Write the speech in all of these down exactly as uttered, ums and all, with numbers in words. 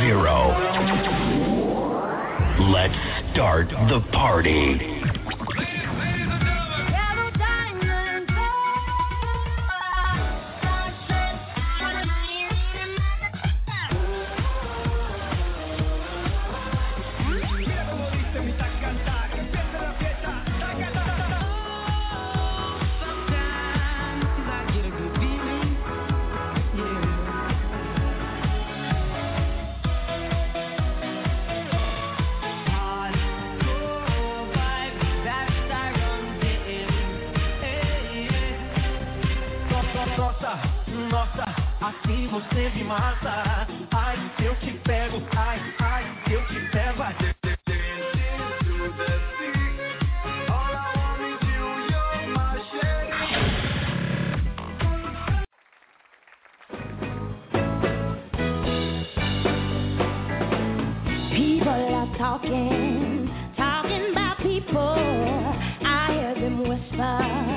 zero. Let's start the party. Assim você me mata. Ai, eu te pego. Ai, ai, eu te pego. Ai. People are talking, talking about people. I hear them whisper.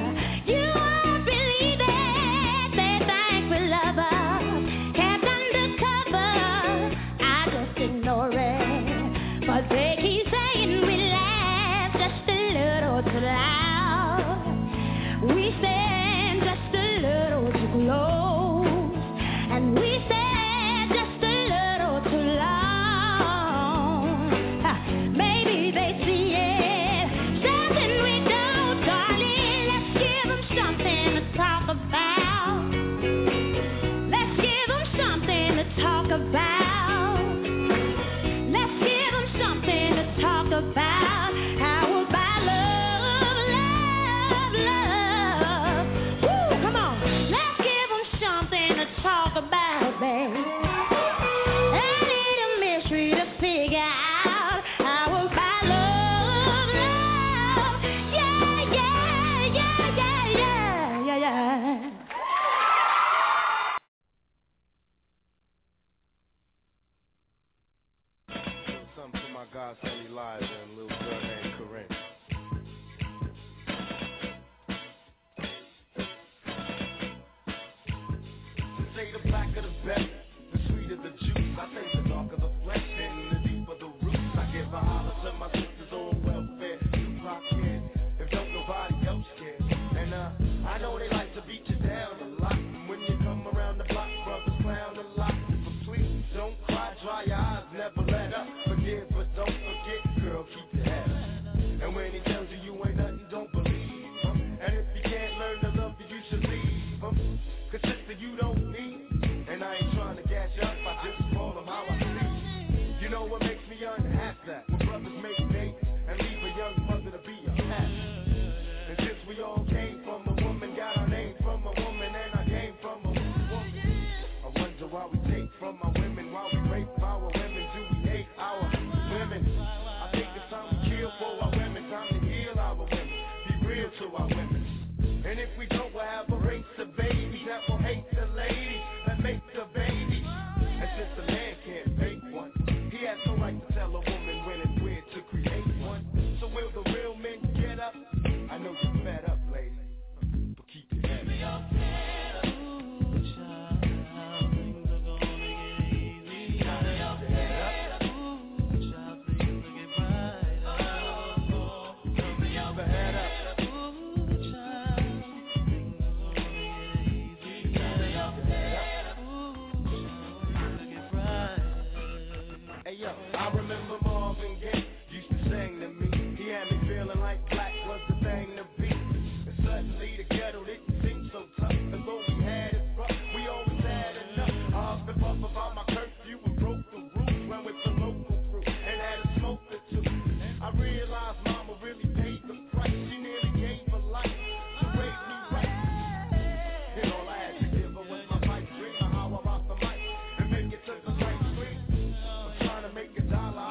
Make a dollar.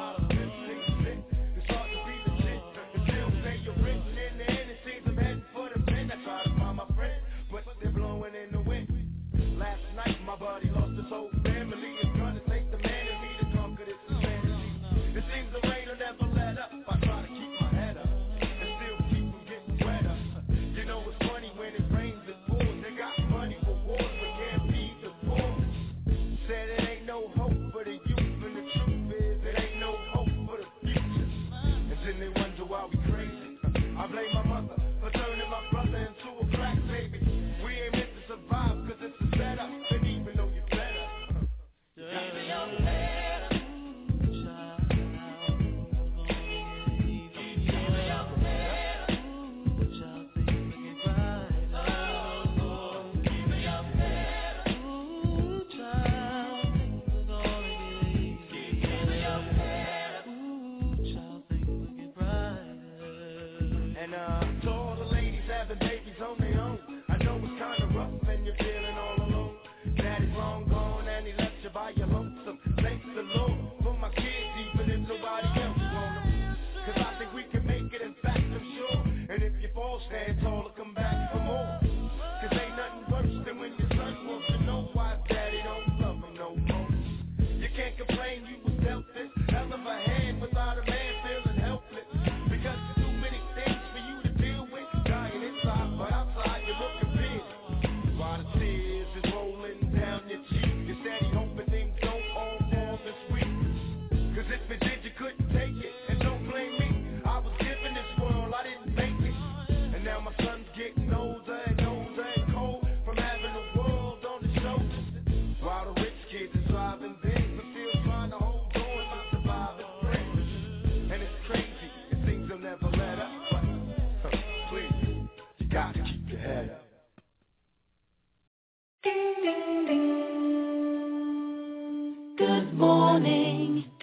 morning.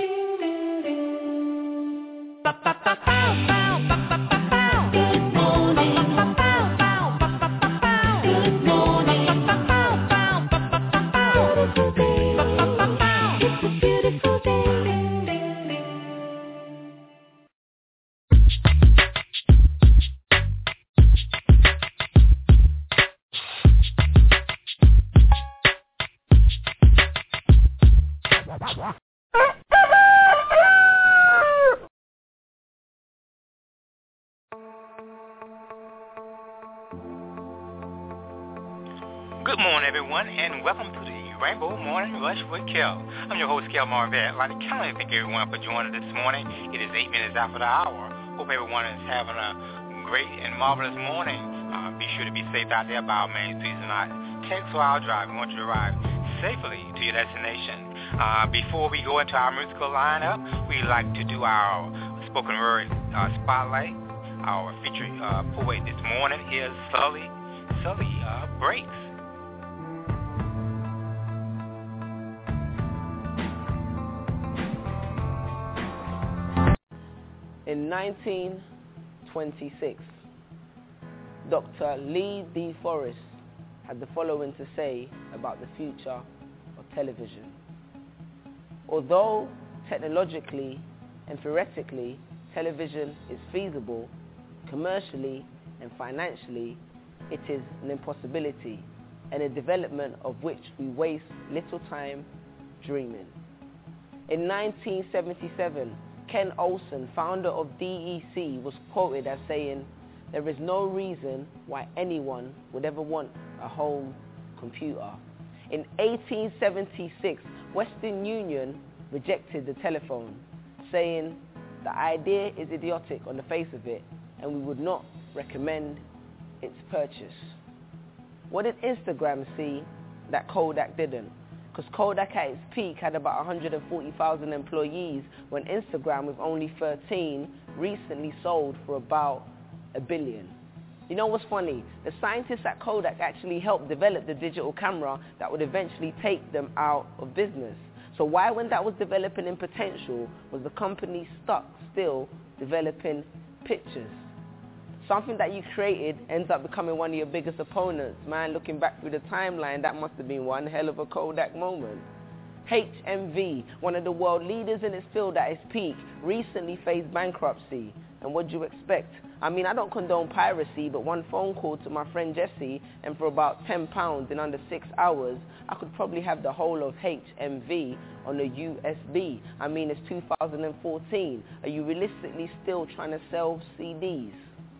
Good morning. Good morning. It's a beautiful day. Good morning, everyone, and welcome to the Rainbow Morning Rush with Kel. I'm your host, Kel Marvette. I'd like to kindly thank everyone for joining this morning. It is eight minutes after the hour. Hope everyone is having a great and marvelous morning. Uh, be sure to be safe out there by all means. Please do not text while driving. We want you to arrive safely to your destination. Uh, before we go into our musical lineup, we like to do our spoken word uh, spotlight. Our featured uh, poet this morning is Sully, Sully uh, Breaks. In nineteen twenty-six, Doctor Lee D. Forrest had the following to say about the future of television. Although technologically and theoretically television is feasible, commercially and financially it is an impossibility and a development of which we waste little time dreaming. In nineteen seventy-seven, Ken Olsen, founder of D E C, was quoted as saying, "There is no reason why anyone would ever want a home computer." In eighteen seventy-six, Western Union rejected the telephone, saying, "The idea is idiotic on the face of it, and we would not recommend its purchase." What did Instagram see that Kodak didn't? Because Kodak at its peak had about one hundred forty thousand employees, when Instagram, with only thirteen, recently sold for about a billion. You know what's funny? The scientists at Kodak actually helped develop the digital camera that would eventually take them out of business. So why, when that was developing in potential, was the company stuck still developing pictures? Something that you created ends up becoming one of your biggest opponents. Man, looking back through the timeline, that must have been one hell of a Kodak moment. H M V, one of the world leaders in its field at its peak, recently faced bankruptcy. And what do you expect? I mean, I don't condone piracy, but one phone call to my friend Jesse, and for about ten pounds in under six hours, I could probably have the whole of H M V on a U S B. I mean, it's two thousand fourteen. Are you realistically still trying to sell C Ds?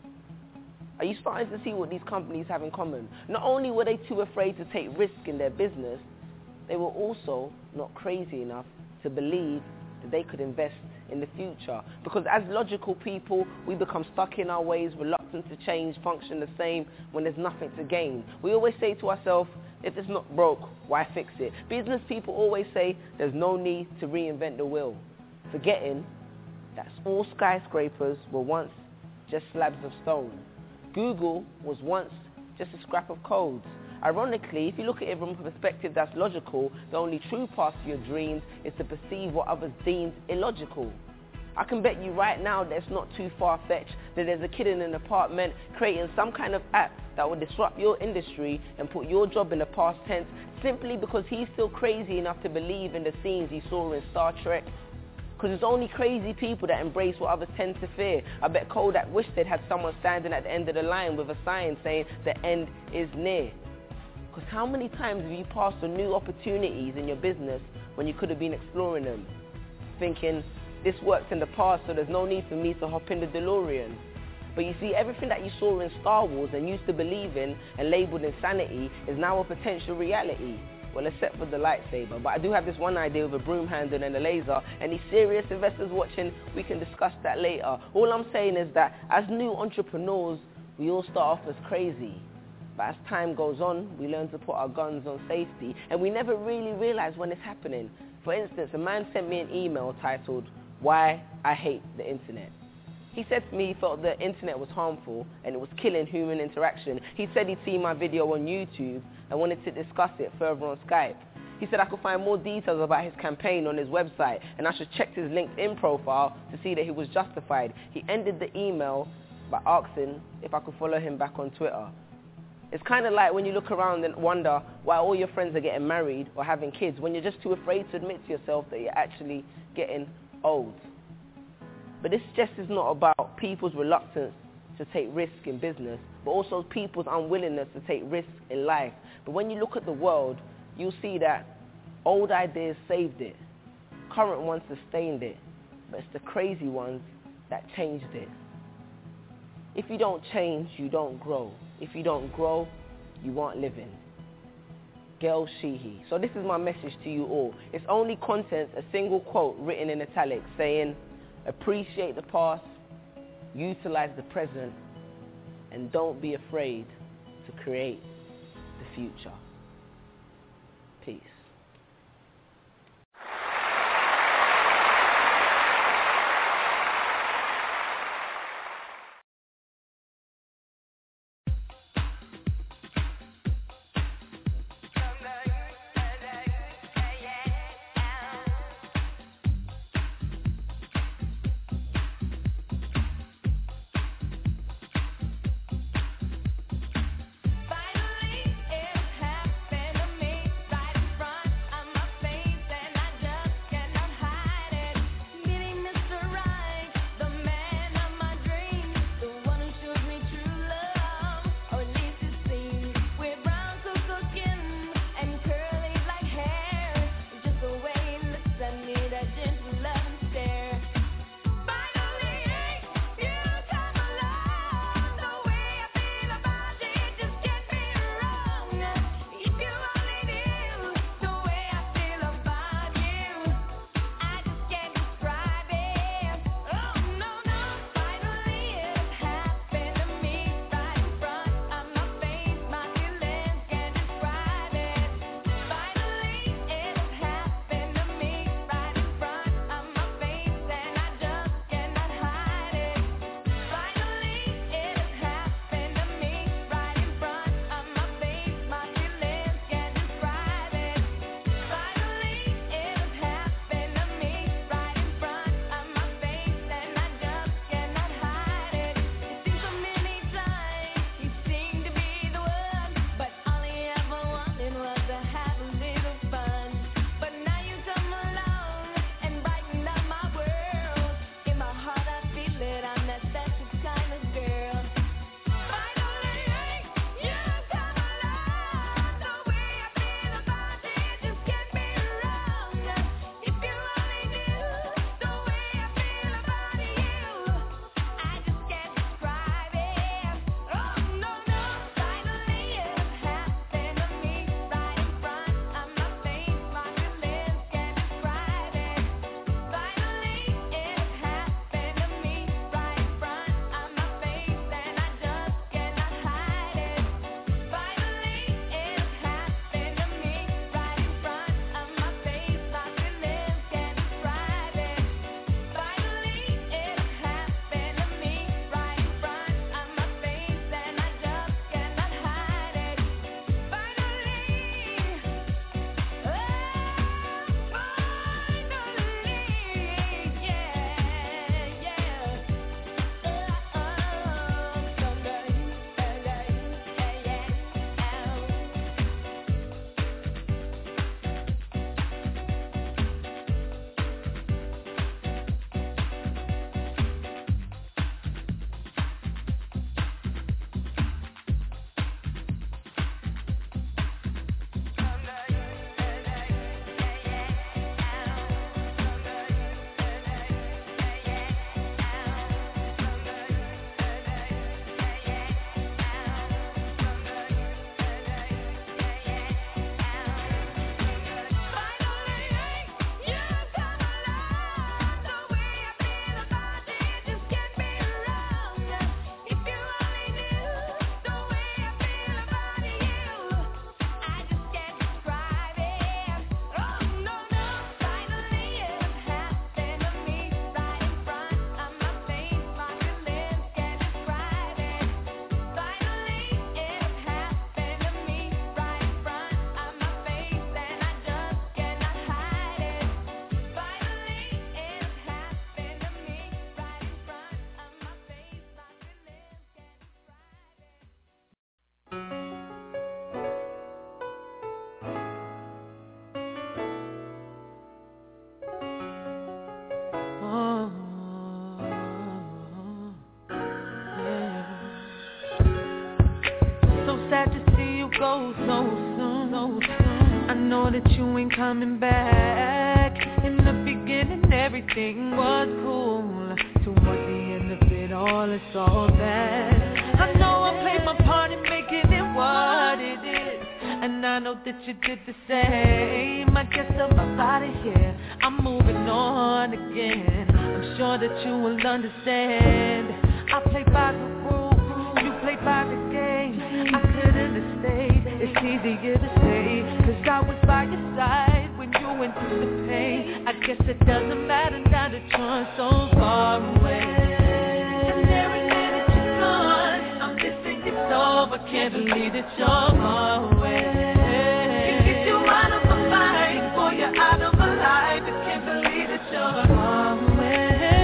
Are you starting to see what these companies have in common? Not only were they too afraid to take risk in their business, they were also not crazy enough to believe that they could invest in the future. Because as logical people, we become stuck in our ways, reluctant to change, function the same when there's nothing to gain. We always say to ourselves, if it's not broke, why fix it? Business people always say there's no need to reinvent the wheel, forgetting that all skyscrapers were once just slabs of stone. Google was once just a scrap of codes. Ironically, if you look at it from a perspective that's logical, the only true path to your dreams is to perceive what others deem illogical. I can bet you right now that it's not too far-fetched that there's a kid in an apartment creating some kind of app that will disrupt your industry and put your job in the past tense simply because he's still crazy enough to believe in the scenes he saw in Star Trek. Because it's only crazy people that embrace what others tend to fear. I bet Kodak wished they'd had someone standing at the end of the line with a sign saying the end is near. Because how many times have you passed on new opportunities in your business when you could have been exploring them? Thinking, this worked in the past, so there's no need for me to hop in the DeLorean. But you see, everything that you saw in Star Wars and used to believe in and labeled insanity is now a potential reality. Well, except for the lightsaber. But I do have this one idea with a broom handle and a laser. Any serious investors watching, we can discuss that later. All I'm saying is that as new entrepreneurs, we all start off as crazy. But as time goes on, we learn to put our guns on safety. And we never really realize when it's happening. For instance, a man sent me an email titled, "Why I Hate the Internet." He said to me he felt the internet was harmful and it was killing human interaction. He said he'd seen my video on YouTube and wanted to discuss it further on Skype. He said I could find more details about his campaign on his website and I should check his LinkedIn profile to see that he was justified. He ended the email by asking if I could follow him back on Twitter. It's kind of like when you look around and wonder why all your friends are getting married or having kids when you're just too afraid to admit to yourself that you're actually getting old. But this just is not about people's reluctance to take risk in business, but also people's unwillingness to take risks in life. But when you look at the world, you'll see that old ideas saved it, current ones sustained it, but it's the crazy ones that changed it. If you don't change, you don't grow. If you don't grow, you aren't living. Gail Sheehy. So this is my message to you all. It's only content, a single quote written in italics saying, appreciate the past, utilize the present, and don't be afraid to create the future. Peace. Finally, it's happening. coming back. In the beginning everything was cool. Towards the end of it all, it's all bad. I know I played my part in making it what it is, and I know that you did the same. I guess I'm out of here, I'm moving on again. I'm sure that you will understand. I play by the rules, you play by the game. I couldn't have stayed, it's easier to say, cause I was by your side when you went through the pain. I guess it doesn't matter now that you're so far away. And every minute you're gone, I'm missing you so, but can't believe that you're far away. Can't get you out of my mind, boy, you're out of my life. I can't believe that you're far away.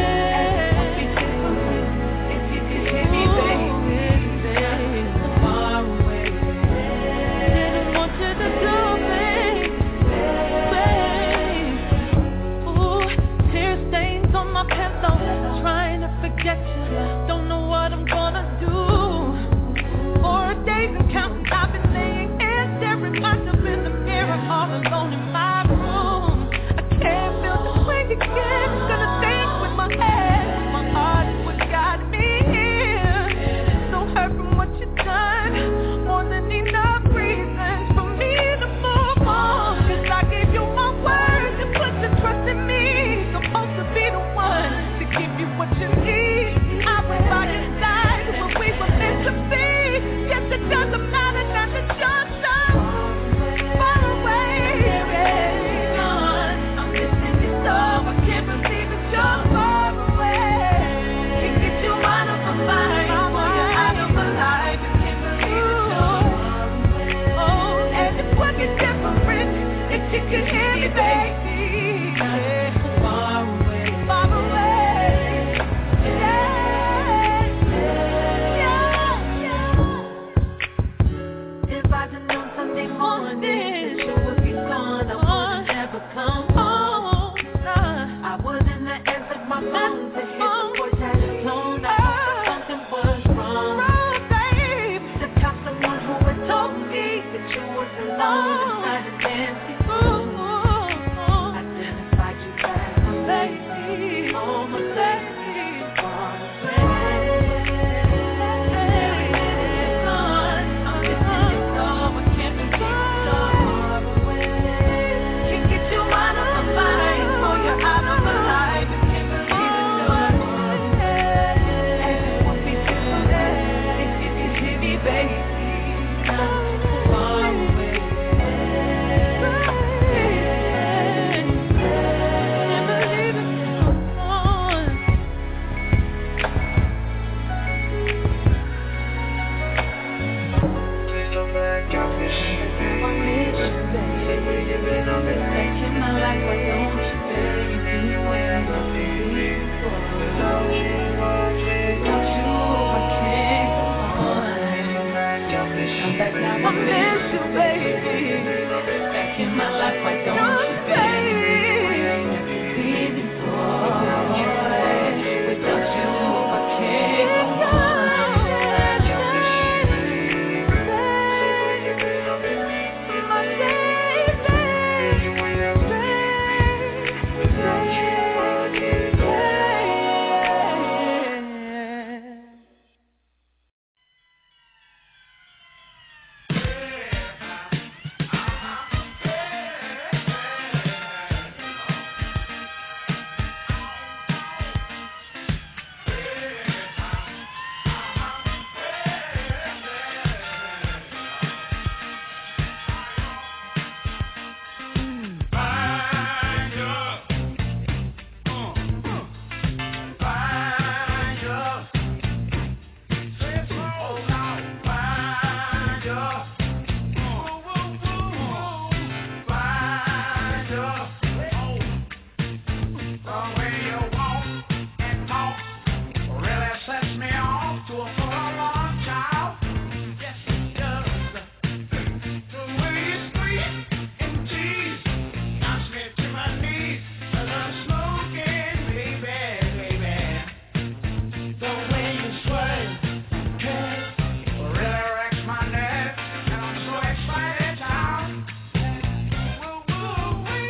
Trying to forget you, don't know what I'm gonna do. Four days and counting, I've been laying here staring myself in the mirror, all alone in my room. I can't feel the way you get. Gonna think with my head, my heart is what got me here. No hurt from what you've done, more than enough reasons for me to move on. Cause I gave you my word and put the trust in me. Supposed to be the one give you what you need. I was by your side when we were meant to be. Yes, it doesn't matter now that you're so far away. Gone, I'm missing you so. I can't believe that you're far away. Can't get you out of my mind, boy, you're out of my life. I can't believe that you're far away. Oh, and it's working different if you could hear me, baby. Far away, far away. Woo, woo, woo.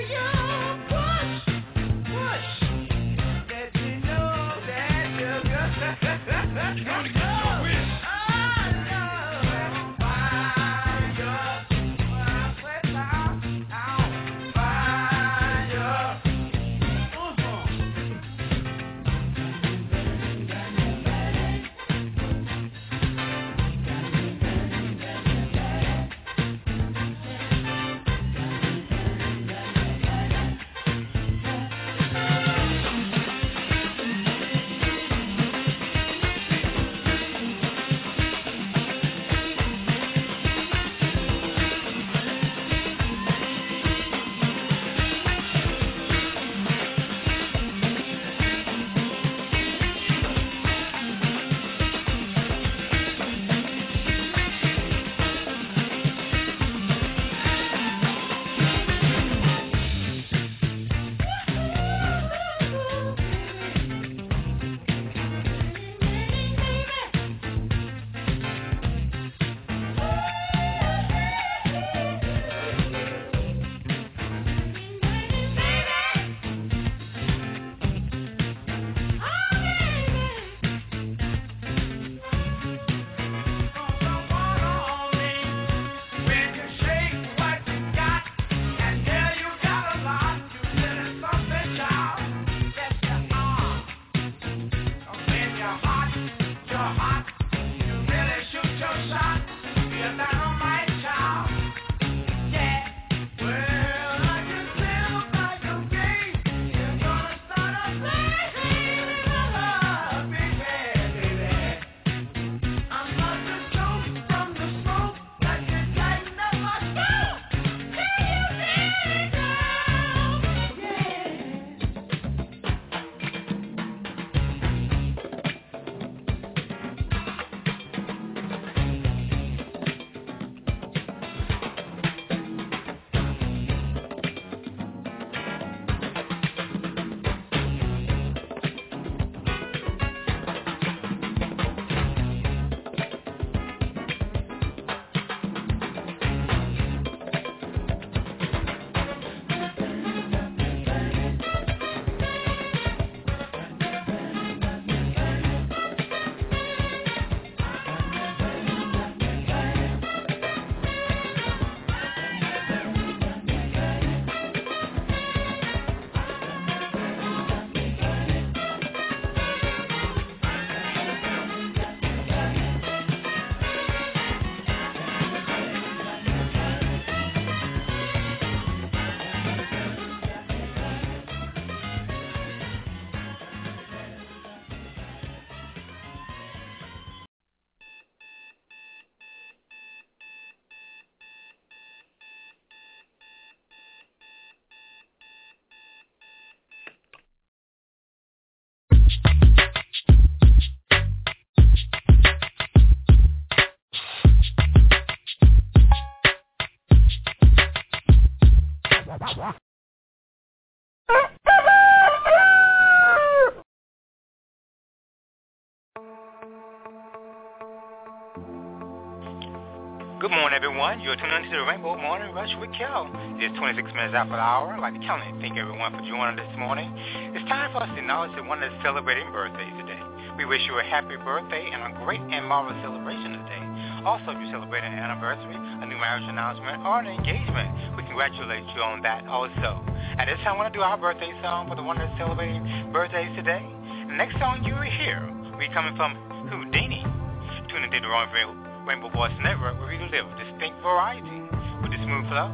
Good morning, everyone. You're tuning into the Rainbow Morning Rush with Kel. It's twenty-six minutes after the hour. I'd like to count and thank everyone for joining this morning. It's time for us to acknowledge the one that's celebrating birthdays today. We wish you a happy birthday and a great and marvelous celebration today. Also, if you're celebrating an anniversary, a new marriage announcement, or an engagement, we congratulate you on that also. At this time, I want to do our birthday song for the one that's celebrating birthdays today. The next song you will hear will be coming from Houdini. Tune into the Rainbow Rainbow Voice Network, where we live distinct variety with the smooth flow.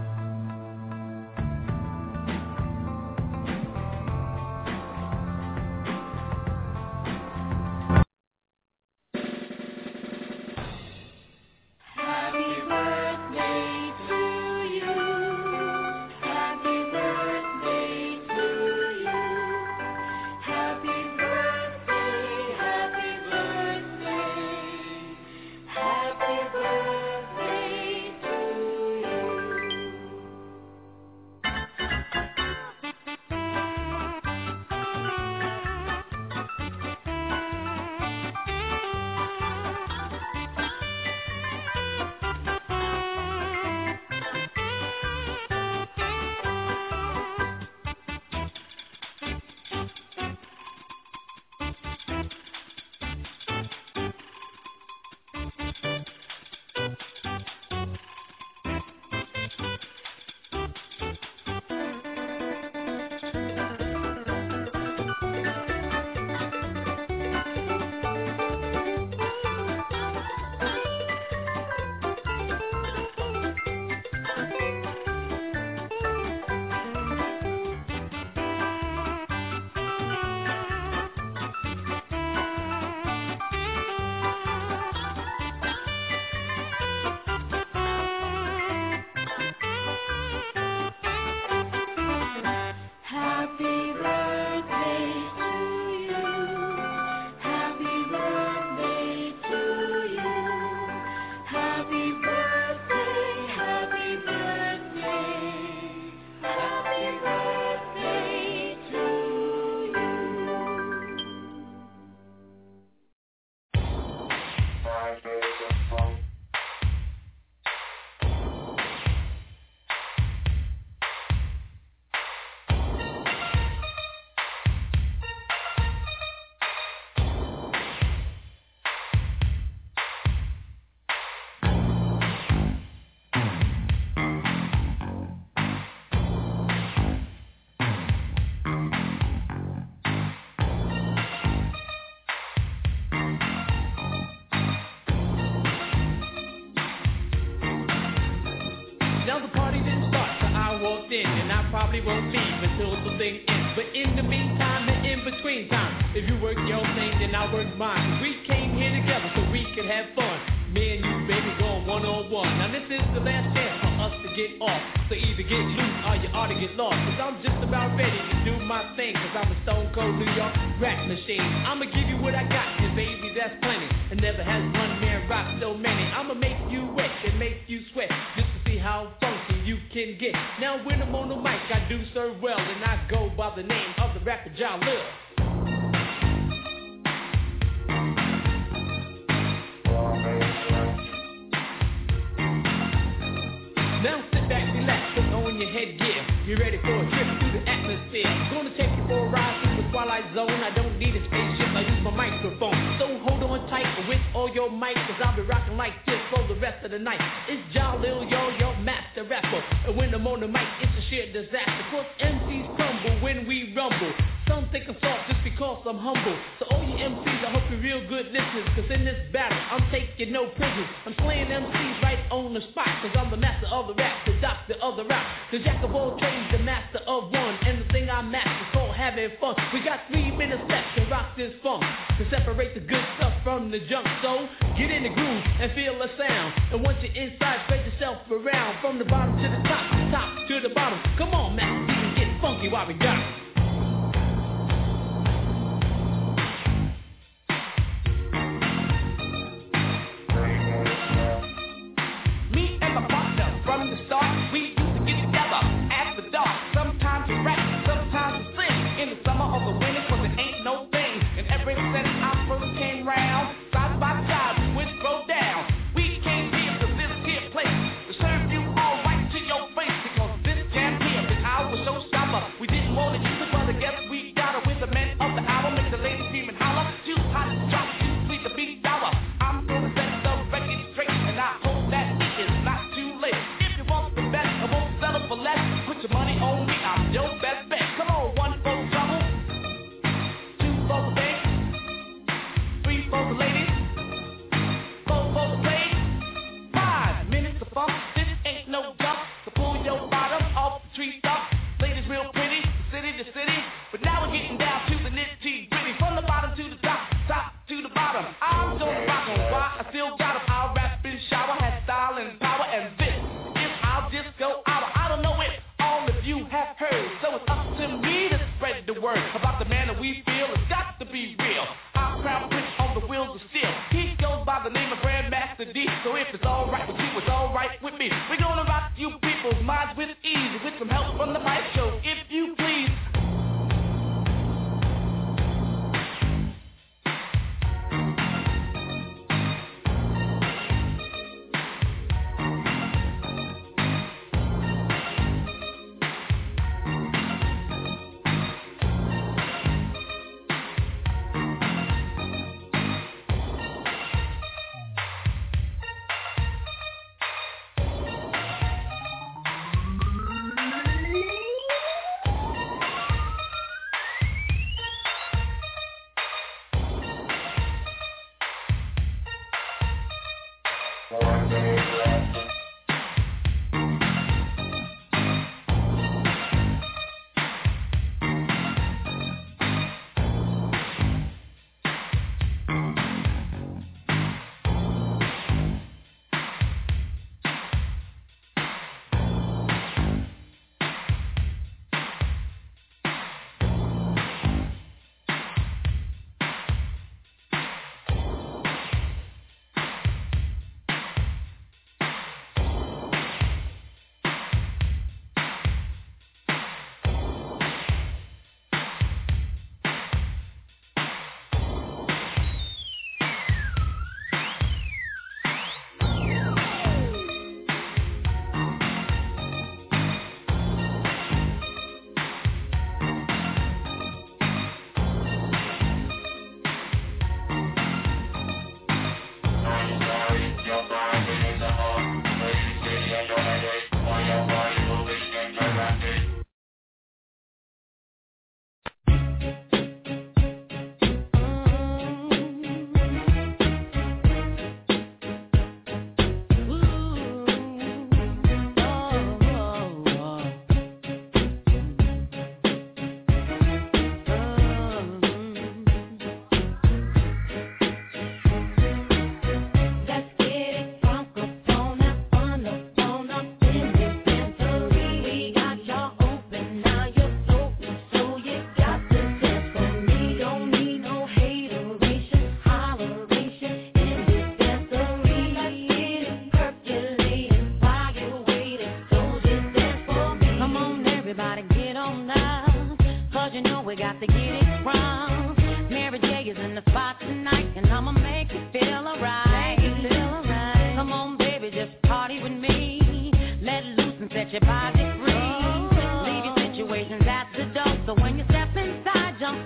probably won't leave until the thing ends. But in the meantime and in between time, if you work your thing, then I work mine. We came here together so we can have fun. Me and you, baby, going one on one. Now this is the last chance for us to get off. So either get loose or you ought to get lost. Cause I'm just about ready to do my thing. Cause I'm a stone cold New York rap machine. I'ma give you what I got, and baby, that's plenty. And never has one man rock so many. I'ma make you wet and make you sweat, just to see how funky you can get. Now when I'm on the mic, I do serve well, and I go by the name of the rapper Ja Lil. Now sit back, relax, put on your headgear. You're ready for a trip through the atmosphere. Gonna take you for a ride through the twilight zone. I don't need a spaceship, I use my microphone. So hold on tight with all your mic, cause I'll be rocking like this for the rest of the night. It's Ja Lil, yo, your master rapper. And when I'm on the mic, it's a sheer disaster. Cause M Cs crumble when we rumble. Some think I'm soft just because I'm humble. So all you M Cs, I hope you're real good listeners. Cause in this battle, I'm taking no prisoners. I'm slaying M Cs right on the spot. Cause I'm the master of the rap, the doctor of the rap. The jack of all trades, the master of one. And the thing I master is called having fun. We got three minutes left to rock this funk, to separate the good stuff from the junk. So get in the groove and feel the sound. And once you're inside, spread yourself around. From the bottom to the top, the top to the bottom. Come on, man, we can get funky while we got it. From the start, we used to get together after dark. Sometimes we rap, sometimes we sing. In the summer or the winter, cause it ain't no thing. And ever since I first came round, side by side we would go down. We came here to this here place to serve you all right to your face. Because this jam here is our showstopper. We didn't want to use it, but I guess we got it. With the men of the hour, make the ladies scream and holler. Too hot to drop, too sweet to be sour. I'm gonna set the record straight, and I hope that it is not too late. I won't settle for less. Put your money on me, I'm your best bet. Come on, one for the trouble, two for the bank, three for the ladies, four for the play. Five minutes of fun, this ain't no jump. So pull your bottom off the tree stump. Ladies real pretty, city to city. But now we're getting down to the nitty gritty. From the bottom to the top, top to the bottom. I'm gonna rock on why I still got 'em. I'll rap and shower, have style and power, and this just go out. I don't know if all of you have heard, so it's up to me to spread the word about the man that we feel has got to be real. Our crown prince on the wheels of steel. He goes by the name of Grandmaster D. So if it's all right with you, it's all right with me. We're gonna rock you people's minds with ease, with some help from the mic show, if you please.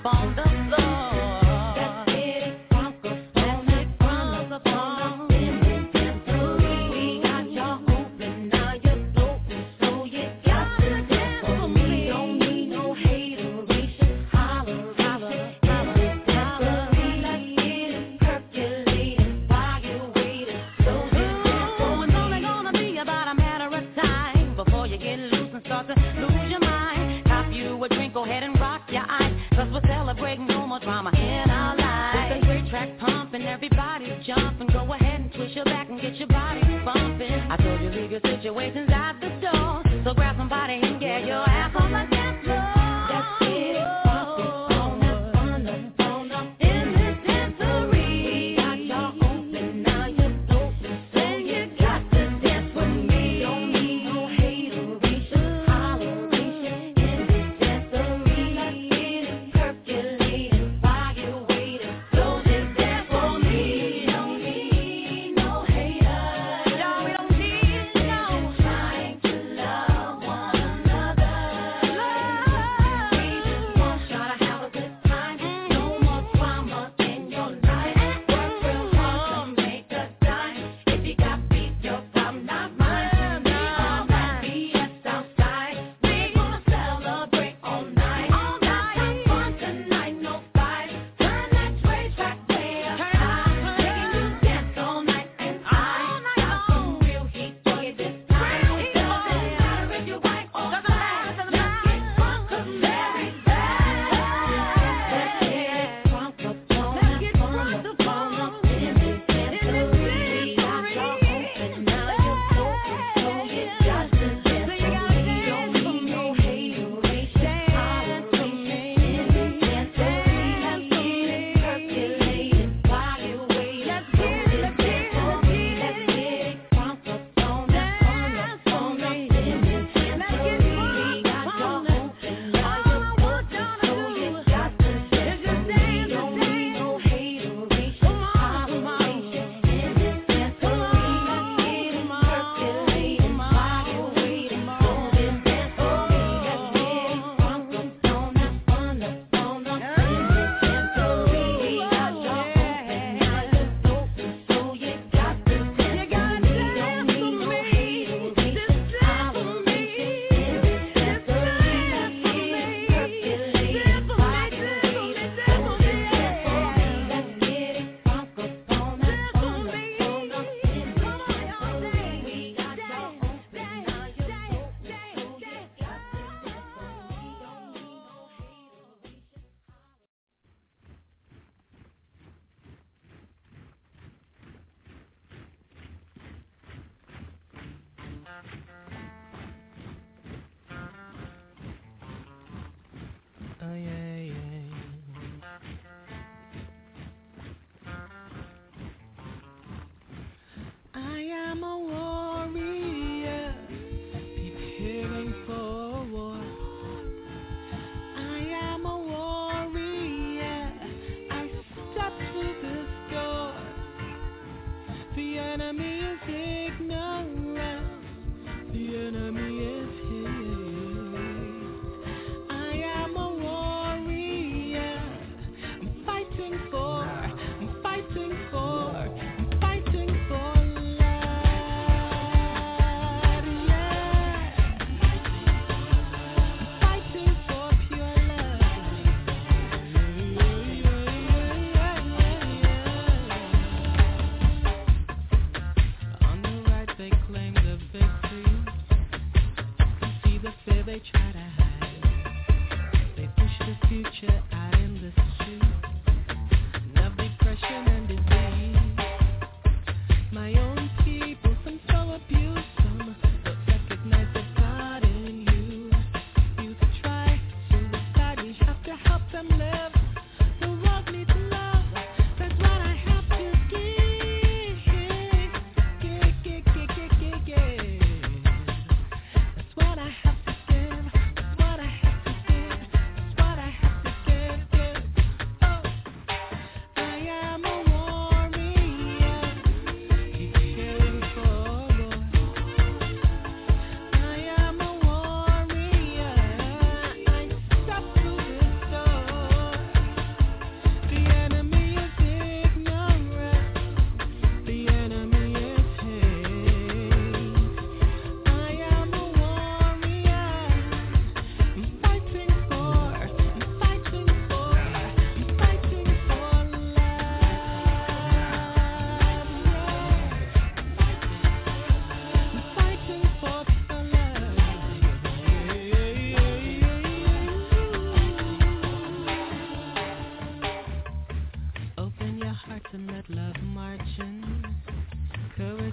up on the floor. Let's get it crunk up, let's get crunk up on the dancery. We got y'all open, now you're floating, so you got to dance for me. Don't need no hateration, holler, holler, holler, holler. Let's get it percolating while you're waiting, so you dance for me. It's only gonna be about a matter of time before you get loose and start to lose your mind. Cop you a drink, go ahead and rock your eyes, cause we're celebrating no more drama in our lives. With a great track pumping, everybody's jumping. Go ahead and twist your back and get your body bumping. I told you leave your situations at the door, so grab somebody and get your ass on the dance floor. Let's get it bumping on the, on the, on the, in this dancery. Got y'all open, now you're floating, so you got to dance with me. Don't need no hateration, holleration in this dancery. Let's get it percolating while you're waiting, so just dance for me. Don't need no haters. No, we don't need no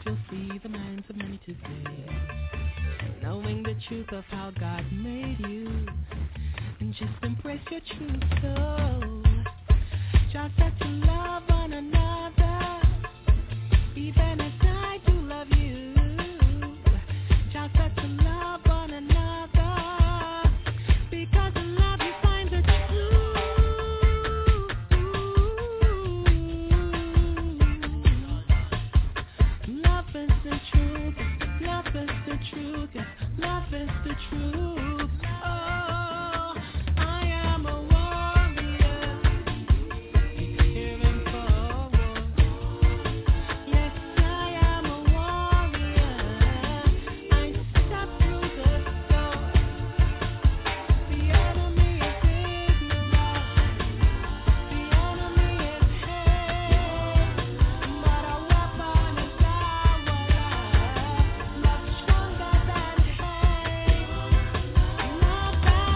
you'll see the minds of many today, knowing the truth of how God made you, and just embrace your true soul. Just have to love one another, even as I do love you. Just have to love one another, because in love you find the truth. Love is the truth, love is the truth, yes, love is the truth. Oh, I am a warrior, here and forward. Yes, I am a warrior, I step through the storm. The enemy is ignorant, the enemy is hate, but our weapon is our love, love stronger than hate, love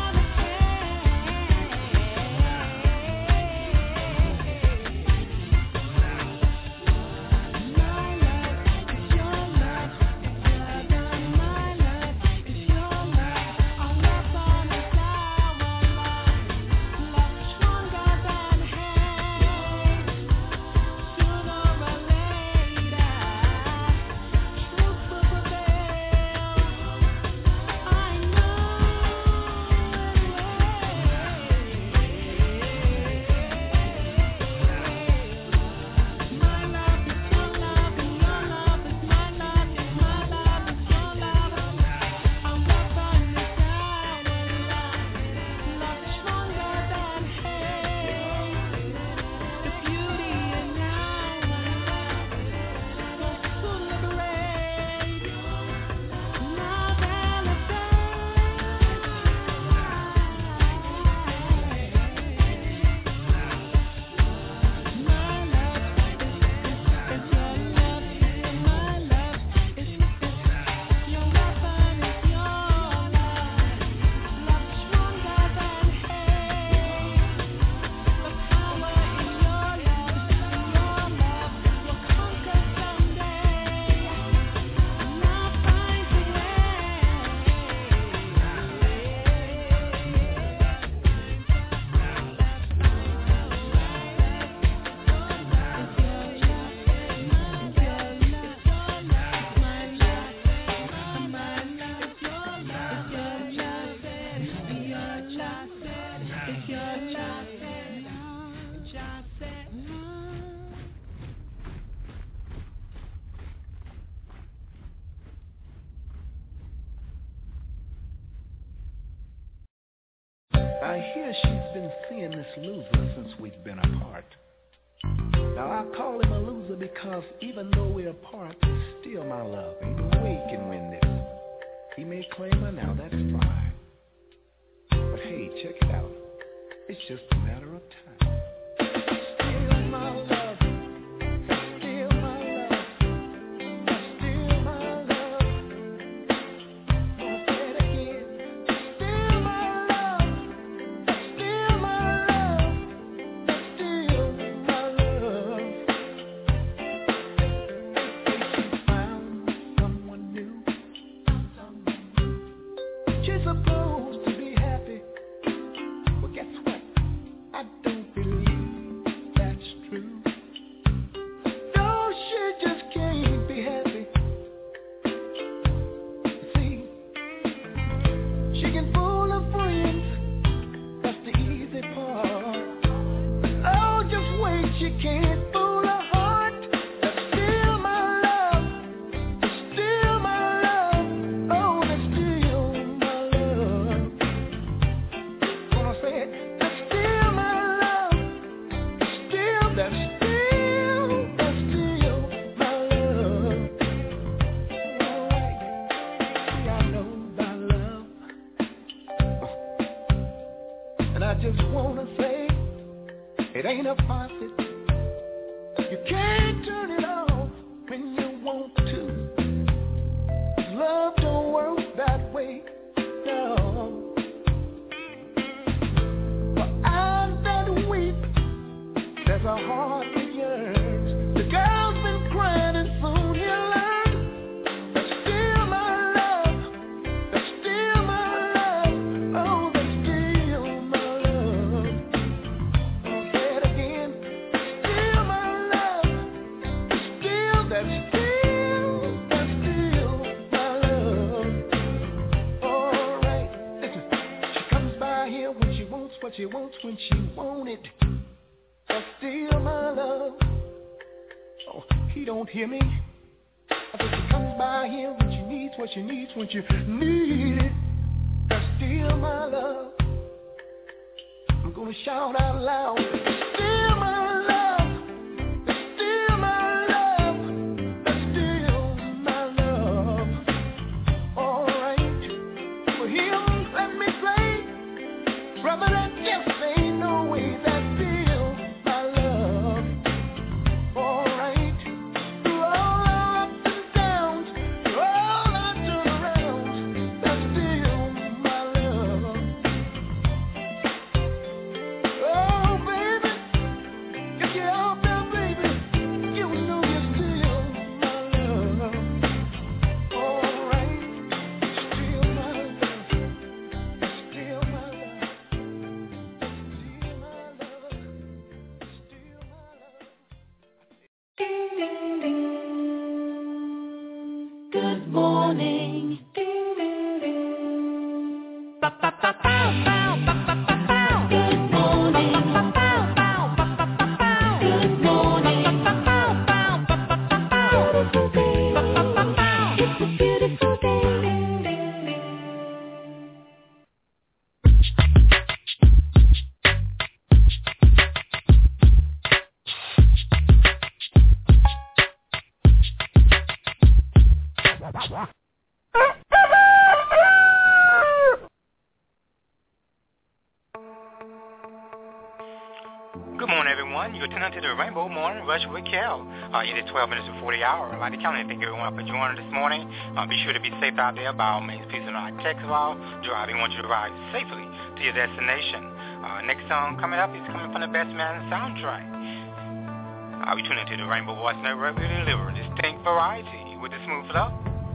I hear she's been seeing this loser since we've been apart. Now I call him a loser because even though we're apart, he's still my love. Ain't no way he can win this. He may claim her now, that's fine. But hey, check it out. It's just a matter of time. Still my love. a heart that yearns. The girl's been crying and soon he'll learn. but still my love. Oh, he don't hear me. I think he comes by here when she needs what she needs when you need it. But still my love. I'm gonna shout out loud. Still my love. Still my love. Still my love. All right. For him, let me say, brother, that just ain't no way. That's still my love. All right. Through all our ups and downs, through all our turnarounds, that's still my love. Oh, baby, if you're out there, baby, you know you're still my love. All right. Still my love. Still my love. Still my love. Still my love. Ding, ding, ding. Good morning. Ding, ding, ding. Ba, ba, ba, bow, bow, ba, ba, ba, bow. Good morning. Ba, ba, bow, bow, ba, ba, ba, bow. Good morning. Ba, ba, bow, bow, ba, ba, ba, bow. Beautiful day. Ba, ba, ba, bow. It's a beautiful day. Ding, ding, ding. Good morning, everyone. You're tuning to the Rainbow Morning Rush with Kel. Uh, it is twelve minutes before the hour. I'd like to count and thank everyone for joining this morning. Uh, be sure to be safe out there. By all means, please do not text while driving. We want you to arrive safely to your destination. Uh, next song coming up is coming from the Best Man soundtrack. I'll be tuning to the Rainbow Voice Network. We deliver distinct variety with the smooth flow.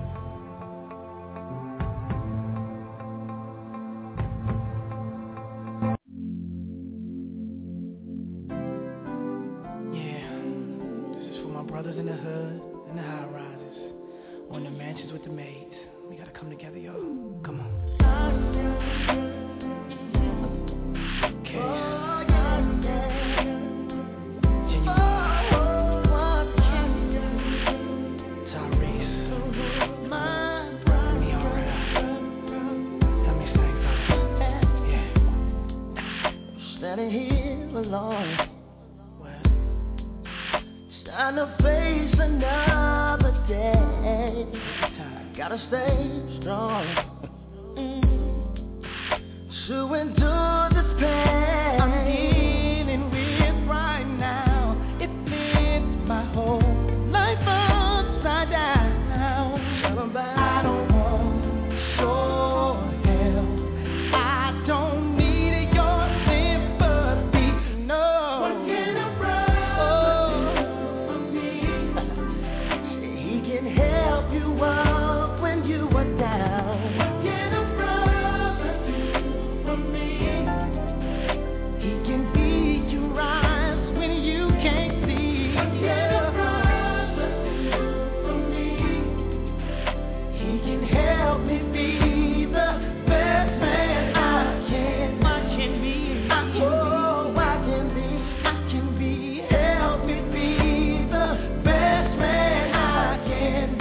Brothers in the hood and the high rises, on the mansions with the maids. We gotta come together, y'all. Come on. Case. Tyrese. Me alright. Let me sing, fellas. Yeah. Standing here alone, trying to face another day. Gotta stay strong mm. to endure this pain I'm dealing with right now. It flips my whole life upside down. Tell 'em that I don't want your help. I don't need your sympathy. No. What can I help you up when you are down? What can a brother do for me? He can beat you rise when you can't see. What can a brother do for me? He can help me be the best man I can. I can be. I can oh, be. I can be. I can be. Help me be the best man I can.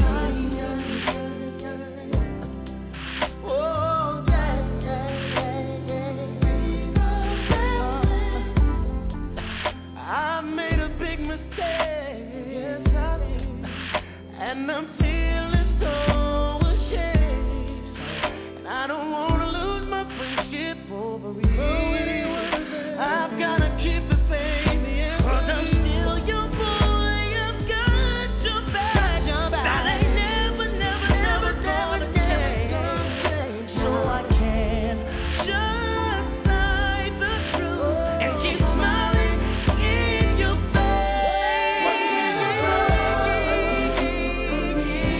And I'm feeling so ashamed, and I don't want to lose my friendship over it. I've got to keep the same, yeah, 'cause I'm still your boy. I've got your back, your back. That ain't never, never, never, never change. So I can just say the truth and keep smiling in your face. What can I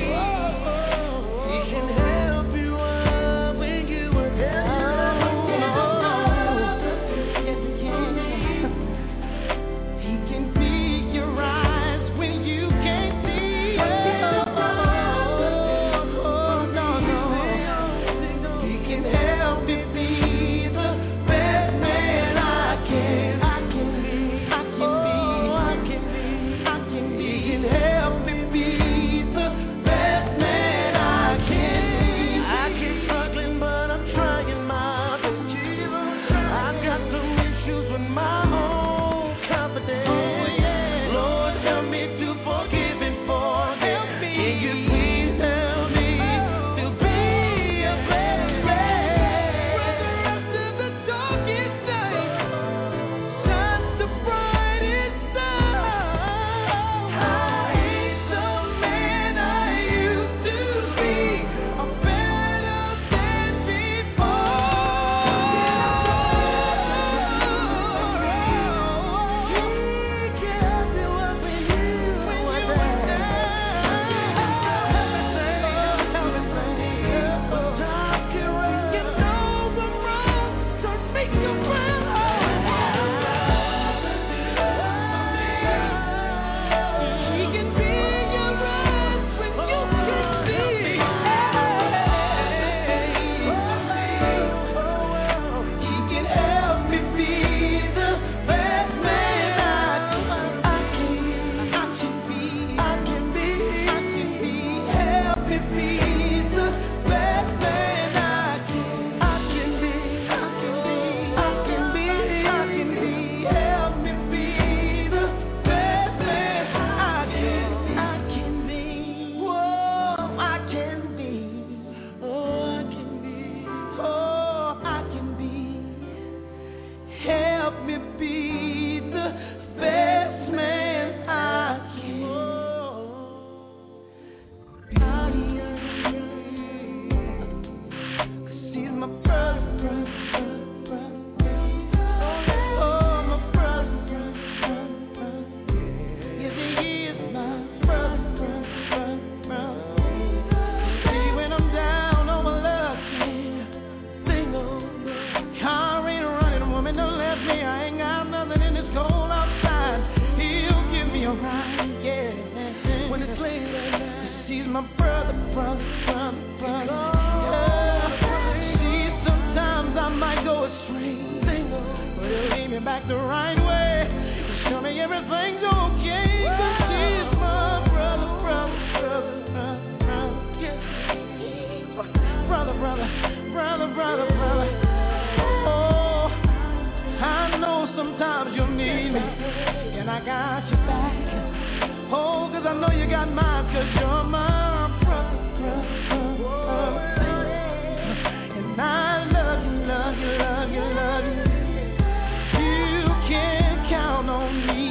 I got your back. Oh, cause I know you got mine, cause you're my brother, brother, brother. And I love you, love you, love you, love you. You can count on me.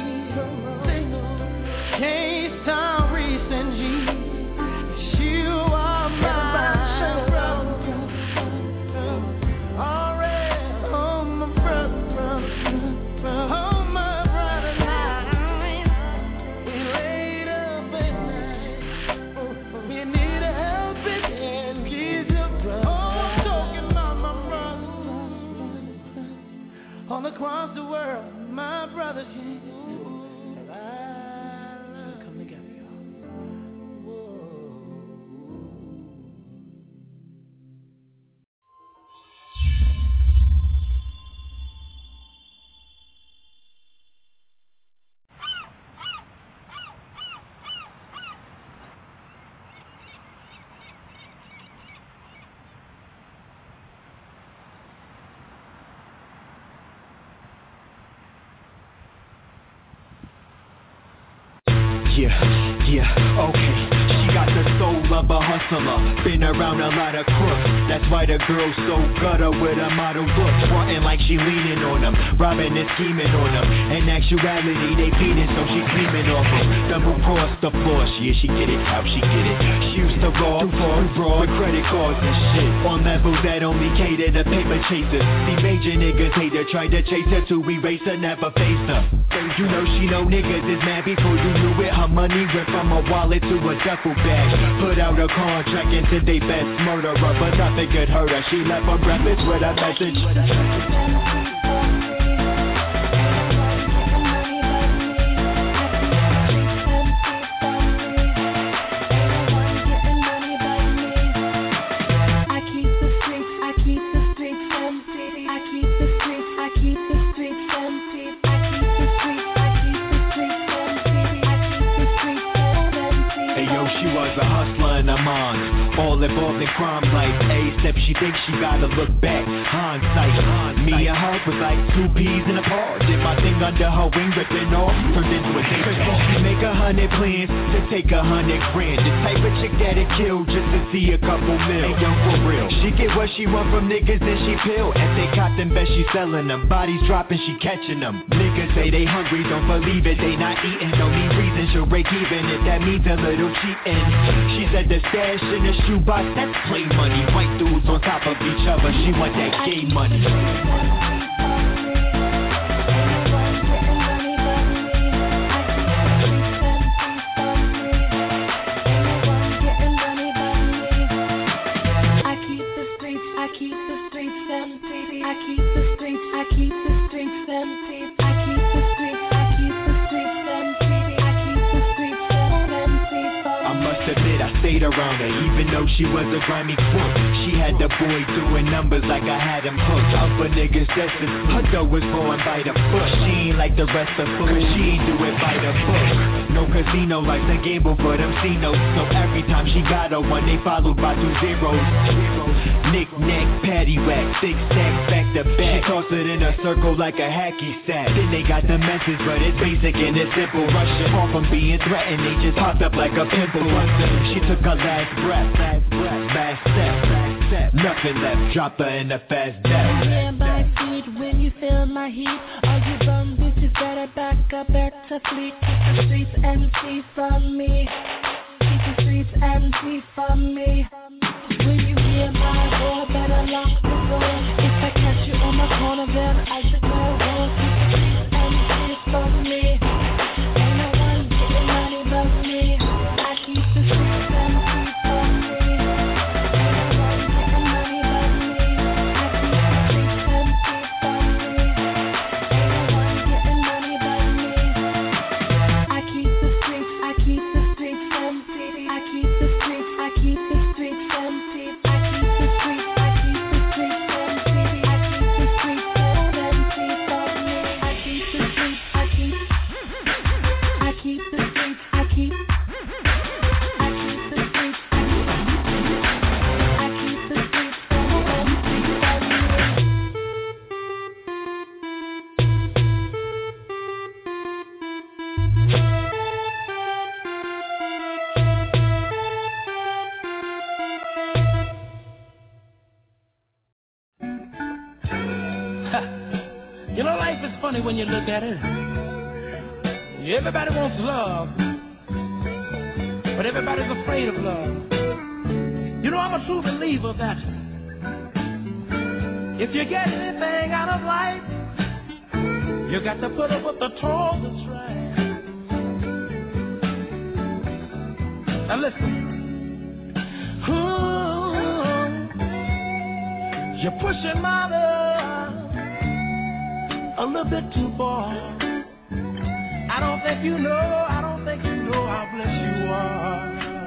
K-Star, Reese, and G. You are my brother. All right, oh my brother, brother, brother. Oh my brother, night. We laid up at night. We need a helping hand. He's your brother. Oh, I'm talking about my brother. All across the world, my brother, Jesus. Yeah, yeah, okay. She got the soul of a hustler, been around a lot of crooks. That's why the girl's so gutter with a model look, frontin' like she leaning on them, robbing and scheming on them. In actuality, they feeding, so she creaming off it. Double cross the floor, yeah, she get it, how she get it. She used to roll, through fraud, with credit cards and shit, on levels that only cater to paper chasers. See major niggas hate her, tried to chase her to erase her, never face her. You know she know niggas is mad before you knew it. Her money went from a wallet to a duffel bag. Put out a contract and said they best murderer, but nothing could hurt her. She left her breakfast with a message. All involved in crime life. A-step, she thinks she gotta look back. Hindsight. Me and her was like two peas in a pod. Did my thing under her wing, ripping off, turned into a day. She make a hundred plans to take a hundred grand. The type of chick that'd kill just to see a couple mil. Yo, for real. She get what she want from niggas, then she pill. If they caught them, bet she selling them. Bodies dropping, she catching them. Niggas say they hungry, don't believe it, they not eating. Only reason she'll break even if that means a little cheating. She said the stash in the shoebox, that's play money. White dudes on top of each other, she want that gay money. Around her, even though she was a grimy crook. She had the boy doing numbers like I had him hooked. Upper niggas destined, her dough was going by the foot. She ain't like the rest of food, she ain't do it by the book. No casino life's a gamble for them C-notes. So every time she got a one, they followed by two zeros. Knick-knack, paddywhack, six stacks back to back. She tossed it in a circle like a hacky sack. Then they got the message, but it's basic and it's simple. Rushing off from being threatened, they just popped up like a pimple. She took her last breath, last breath, last step, last step. Nothing left, dropped her in a fast death. Yeah, my feet when you feel my heat. All you bum bitches better back up, back to fleet. Keep the streets empty from me. Keep the streets empty from me. When you hear my door, better lock the door. If I catch you on my corner, then I should know. Keep the streets empty from me. Ain't no one getting money but me. I keep the streets empty from me. Ain't no one getting money but me. I keep the streets empty from me. Ain't no one getting money but me. I keep the streets, I keep the streets empty. I keep the streets, I keep the streets empty. I keep the streets, I keep the streets empty. I keep the streets empty. You know, life is funny when you look at it. Everybody wants love, but everybody's afraid of love. You know, I'm a true believer that if you get anything out of life, you got to put up with the toil that's right. Now listen. Ooh, you're pushing my love a little bit too far. I don't think you know, I don't think you know how blessed you are.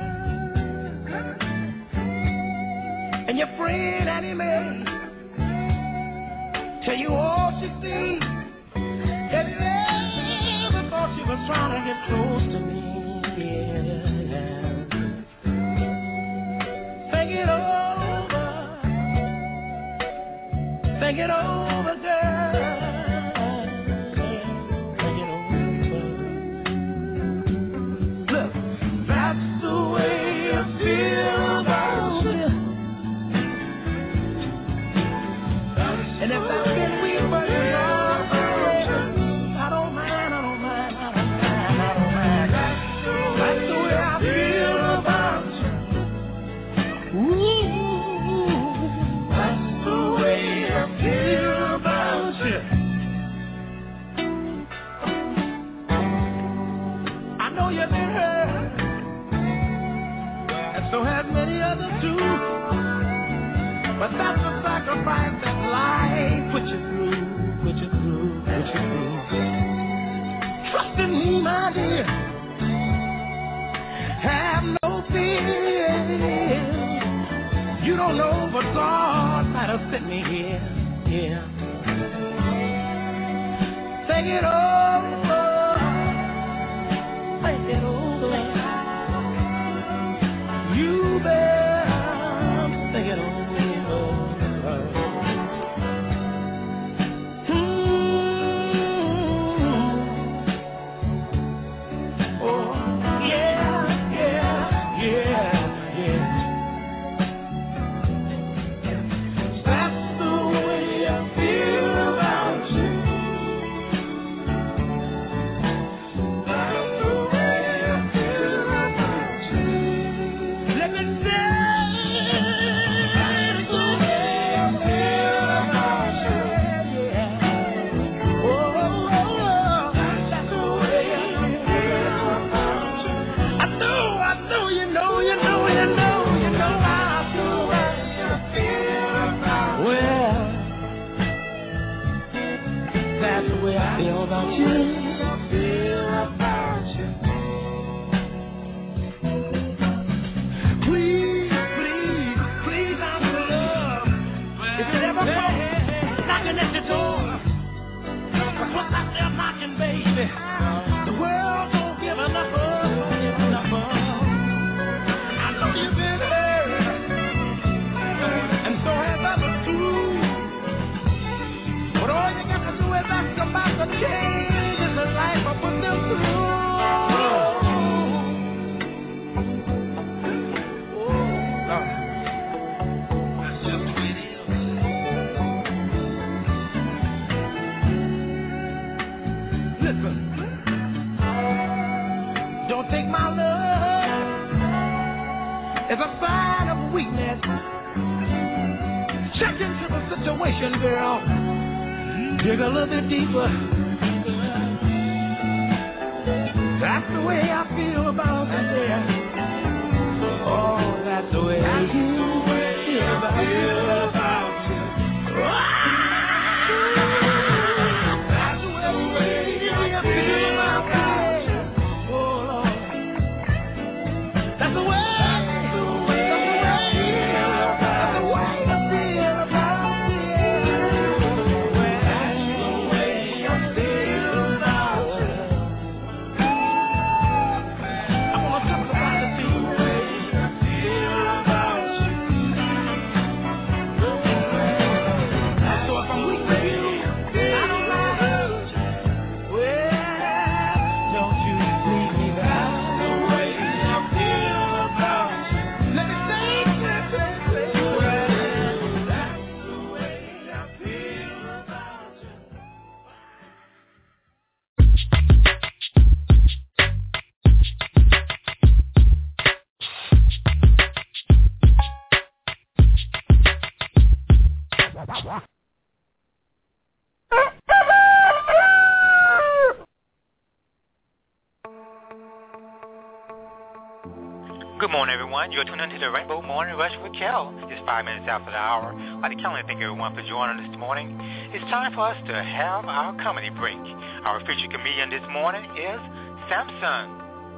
And your friend Annie Mae tell you all she sees. That never thought she was trying to get close to me. Yeah. Think it over. Think it over, girl. Think it over. Look, that's the way you feel about you. And if I've been weak for you, I don't mind, I don't mind, I don't mind, I don't mind. That's the way I feel about you. Ooh, that's the way I feel about you. I know you've been hurt, and so have many others too. But that's the sacrifice that life put you through, put you through, put you through. Trust in me, my dear. Have no fear. You don't know, but God might have sent me here, yeah. Think it over. Think it over. You better think it over. Dig a little bit deeper. That's the way I feel about it, yeah. Oh, that's the way I feel about you. That's the way I feel about you. Oh, Lord. That's the way. Good morning, everyone. You're tuned into the Rainbow Morning Rush with Kel. It's five minutes after the hour. I'd like to count and thank everyone for joining us this morning. It's time for us to have our comedy break. Our featured comedian this morning is Samson.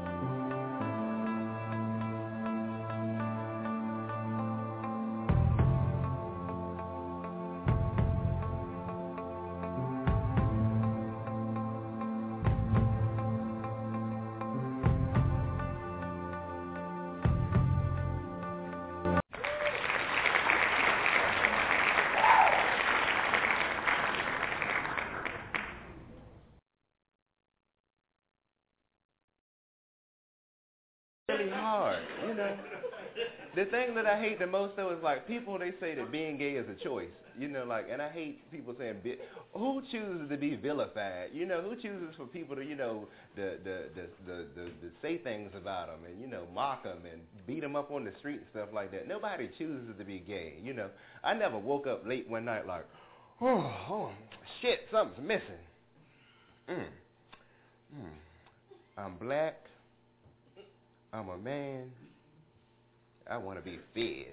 Hard, you know. The thing that I hate the most though is like people, they say that being gay is a choice, you know, like, and I hate people saying bi- who chooses to be vilified, you know, who chooses for people to, you know, the the the the, the, the say things about them and, you know, mock them and beat them up on the street and stuff like that. Nobody chooses to be gay, you know. I never woke up late one night like, oh, oh shit, something's missing. Mm. Mm. I'm black. I'm a man. I want to be Fizz.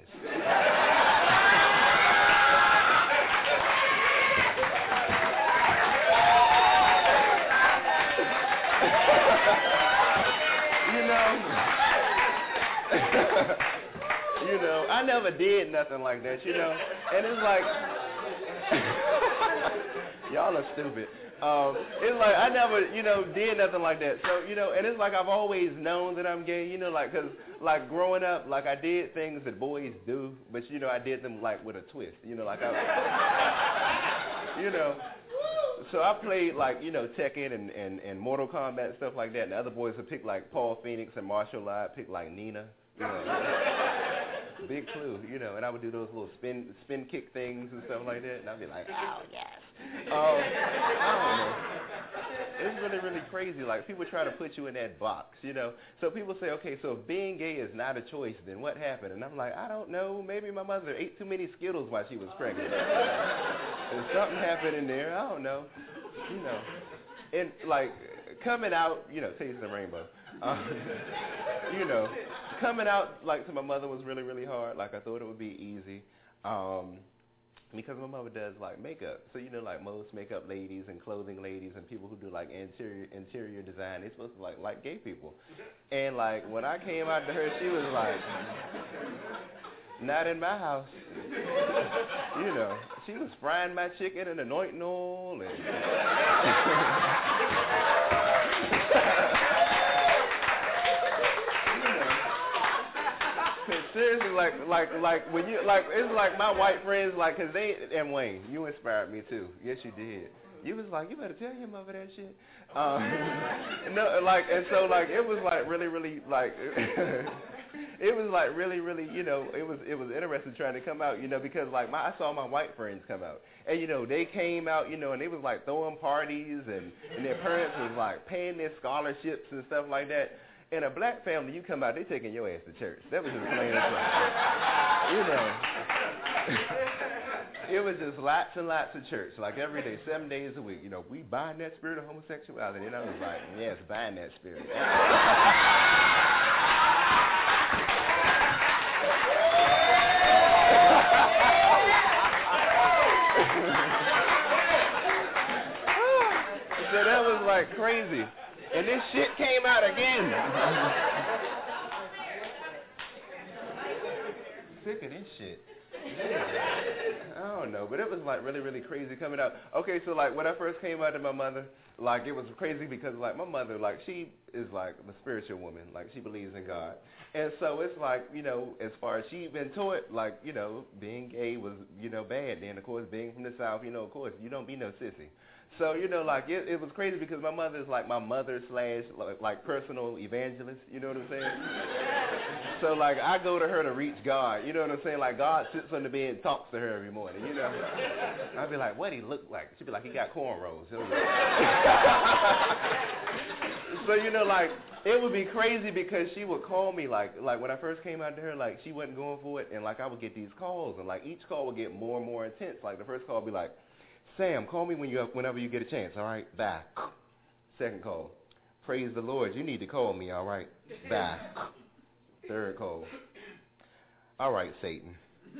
you know, you know, I never did nothing like that, you know, and it's like, y'all are stupid. Um, it's like I never, you know, did nothing like that. So, you know, and it's like I've always known that I'm gay, you know, like, because, like, growing up, like, I did things that boys do, but, you know, I did them, like, with a twist, you know, like, I, you know. So I played, like, you know, Tekken and, and, and Mortal Kombat and stuff like that, and the other boys would pick, like, Paul Phoenix and martial art, pick, like, Nina, you know. Big clue, you know, and I would do those little spin spin kick things and stuff like that, and I'd be like, oh, yes. Um, I don't know. It's really, really crazy. Like, people try to put you in that box, you know. So people say, okay, so if being gay is not a choice, then what happened? And I'm like, I don't know. Maybe my mother ate too many Skittles while she was pregnant. And something happened in there. I don't know. You know. And, like, coming out, you know, taste the rainbow. Um, you know, coming out, like, to my mother was really, really hard. Like, I thought it would be easy. Um, because my mother does, like, makeup. So, you know, like, most makeup ladies and clothing ladies and people who do, like, interior interior design, they're supposed to, like, like gay people. And, like, when I came out to her, she was like, not in my house. You know, she was frying my chicken and anointing oil and... Seriously, like, like, like when you, like, it's like my white friends, like, cause they, and Wayne, you inspired me too. Yes, you did. You was like, you better tell him over that shit. Um, no, like, and so, like, it was like really, really, like, it was like really, really, you know, it was, it was interesting trying to come out, you know, because like my, I saw my white friends come out, and you know, they came out, you know, and they was like throwing parties, and, and their parents was like paying their scholarships and stuff like that. In a black family, you come out, they taking your ass to church. That was just plain and simple. You know, it was just lots and lots of church, like every day, seven days a week. You know, we bind that spirit of homosexuality. And I was like, yes, bind that spirit. So that was like crazy. And this shit came out again. Sick of this shit. I don't know, but it was like really, really crazy coming out. Okay, so like when I first came out to my mother, like it was crazy because like my mother, like she is like a spiritual woman, like she believes in God. And so it's like, you know, as far as she been taught, like, you know, being gay was, you know, bad. Then of course being from the South, you know, of course, you don't be no sissy. So, you know, like, it, it was crazy because my mother is like my mother slash, like, like, personal evangelist, you know what I'm saying? So, like, I go to her to reach God, you know what I'm saying? Like, God sits on the bed and talks to her every morning, you know? I'd be like, what he look like? She'd be like, he got cornrows. So, you know, like, it would be crazy because she would call me, like, like when I first came out to her, like, she wasn't going for it, and, like, I would get these calls, and, like, each call would get more and more intense. Like, the first call would be like, Sam, call me when you whenever you get a chance, all right? Bye. Second call. Praise the Lord. You need to call me, all right? Bye. third call. All right, Satan.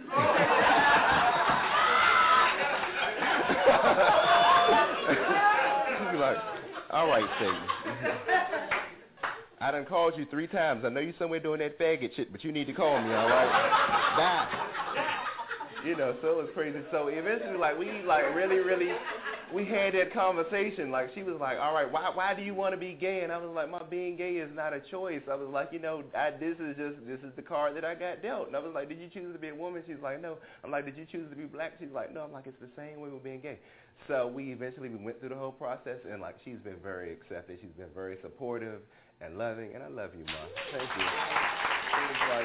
She'd be like, all right, Satan. I done called you three times. I know you somewhere doing that faggot shit, but you need to call me, all right? Bye. You know, so it was crazy. So eventually, like, we, like, really, really, we had that conversation. Like, she was like, all right, why why do you want to be gay? And I was like, my being gay is not a choice. I was like, you know, I, this is just, this is the card that I got dealt. And I was like, did you choose to be a woman? She's like, no. I'm like, did you choose to be black? She's like, no. I'm like, it's the same way with being gay. So we eventually, we went through the whole process, and, like, she's been very accepting. She's been very supportive and loving, and I love you, Ma. Thank you. It was like,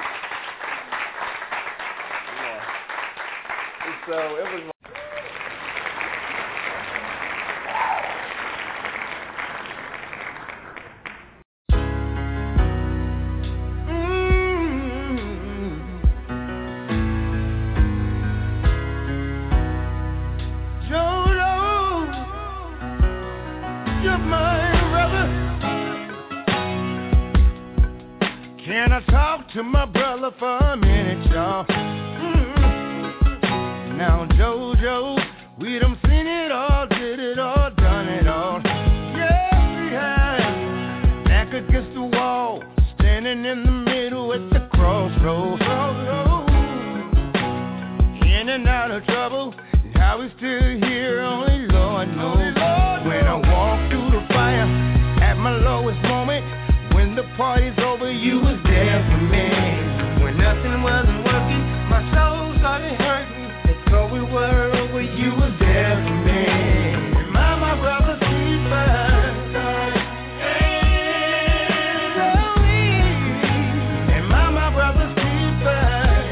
yeah. And so it was like, to my brother for a minute, y'all. Mm-hmm. Now, JoJo, we done seen it all, did it all, done it all. Yeah, we have. Back against the wall, standing in the middle at the crossroads. In and out of trouble, and how we still here, only Lord knows. When I walk through the fire, at my lowest moment, when the party's over, you was there for me. When nothing wasn't working, my soul started hurting. And so we were over, you was there for me. And my, my brother's keeper. And my, my brother's keeper.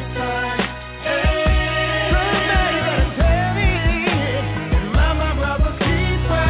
Somebody better tell me. And my, my brother's keeper.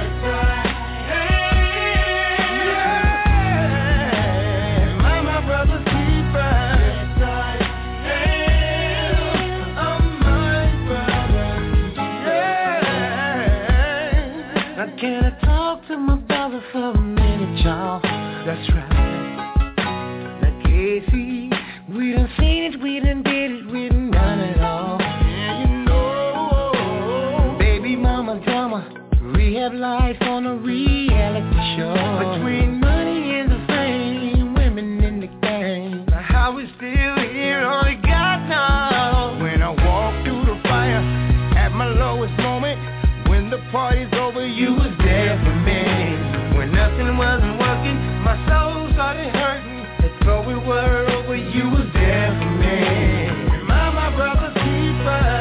Can I talk to my brother for a minute, y'all? That's right. Like Casey, we done seen it, we done did it, we done done it all. Yeah, you know, baby mama drama, rehab life on a reality show. Between money and the fame, women in the game. Now how we still here, only God knows. When I walk through the fire, at my lowest moment, when the party's over, you was there for me. When nothing wasn't working, my soul started hurting. And so we were over, you was there for me. And my, my brother's keeper.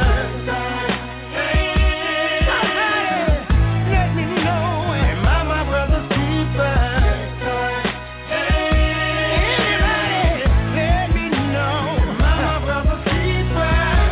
Let me know. And my, my brother's keeper. Anybody, let me know. And my, my brother's keeper.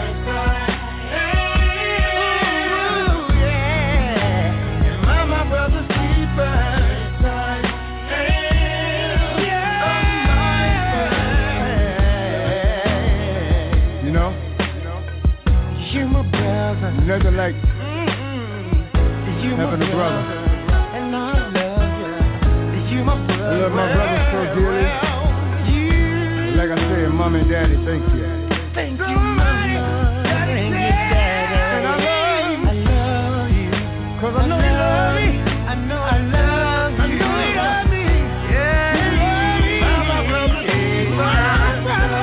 Nothing like mm-hmm. having a brother. And I love you. You my brother. I love my brother so dearly. You. Like I said, Mom and Daddy, thank you. Thank you, Mommy. Thank you, Daddy. And I love you. I love you. Cause I know you love me. I know I love you. I know you love me. Yeah. You love me. My brother. My brother.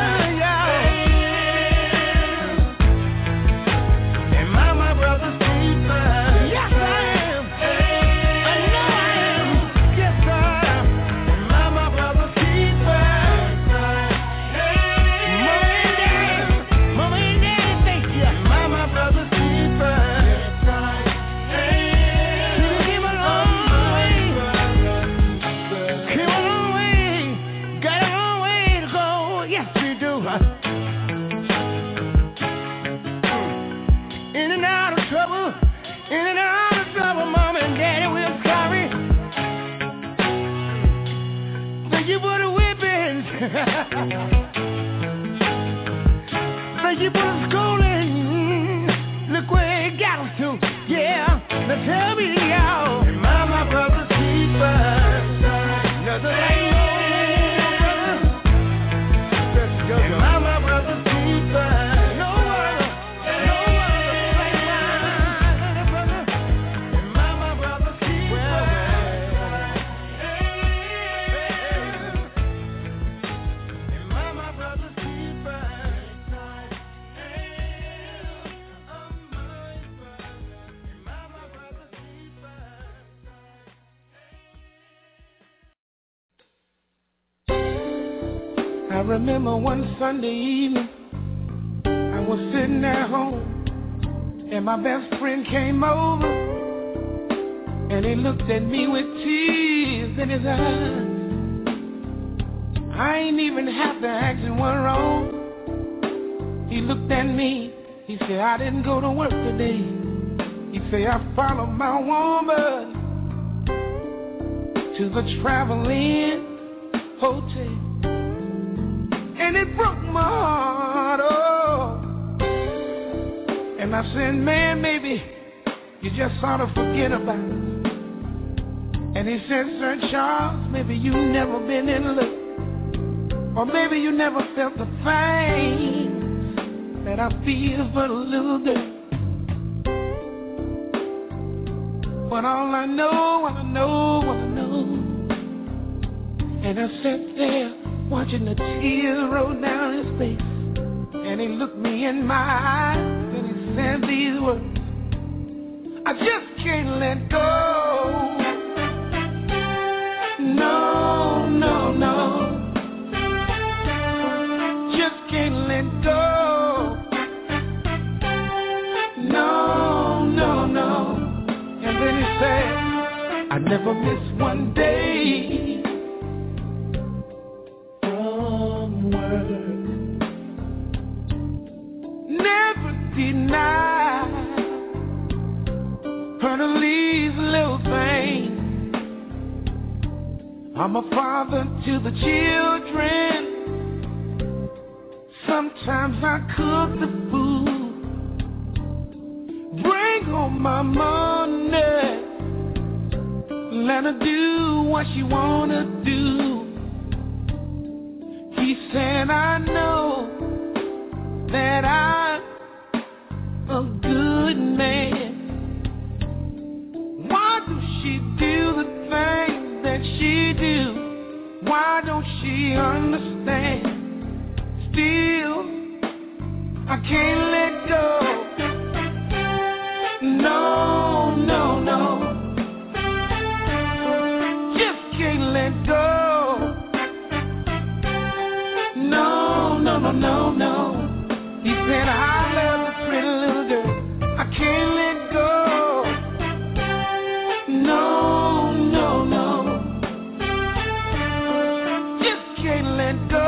Thank you for the schooling. Look where it got us to. Yeah, now tell me, y'all. And my, my brother's keeper. Nothing ain't no brother. I remember one Sunday evening, I was sitting at home, and my best friend came over, and he looked at me with tears in his eyes. I ain't even have to ask him what's wrong. He looked at me, he said, I didn't go to work today. He said, I followed my woman to the Travel-In Hotel. And it broke my heart, oh. And I said, man, maybe you just ought to forget about it. And he said, Sir Charles, maybe you never been in love. Or maybe you never felt the pain that I feel for the little girl. But all I know, what I know, what I know. And I sat there watching the tears roll down his face. And he looked me in my eyes and he said these words, I just can't let go. No, no, no. Just can't let go. No, no, no. And then he said, I never miss one day from work. Never deny her to these little things. I'm a father to the children. Sometimes I cook the food, bring home my money, let her do what she wanna do. He said, I know that I'm a good man. Why does she do the things that she do? Why don't she understand? Still, I can't let go. No, no, no. Just can't let go. No, no, no, no, no. He said, I love the pretty little girl. I can't let go. No, no, no. Just can't let go.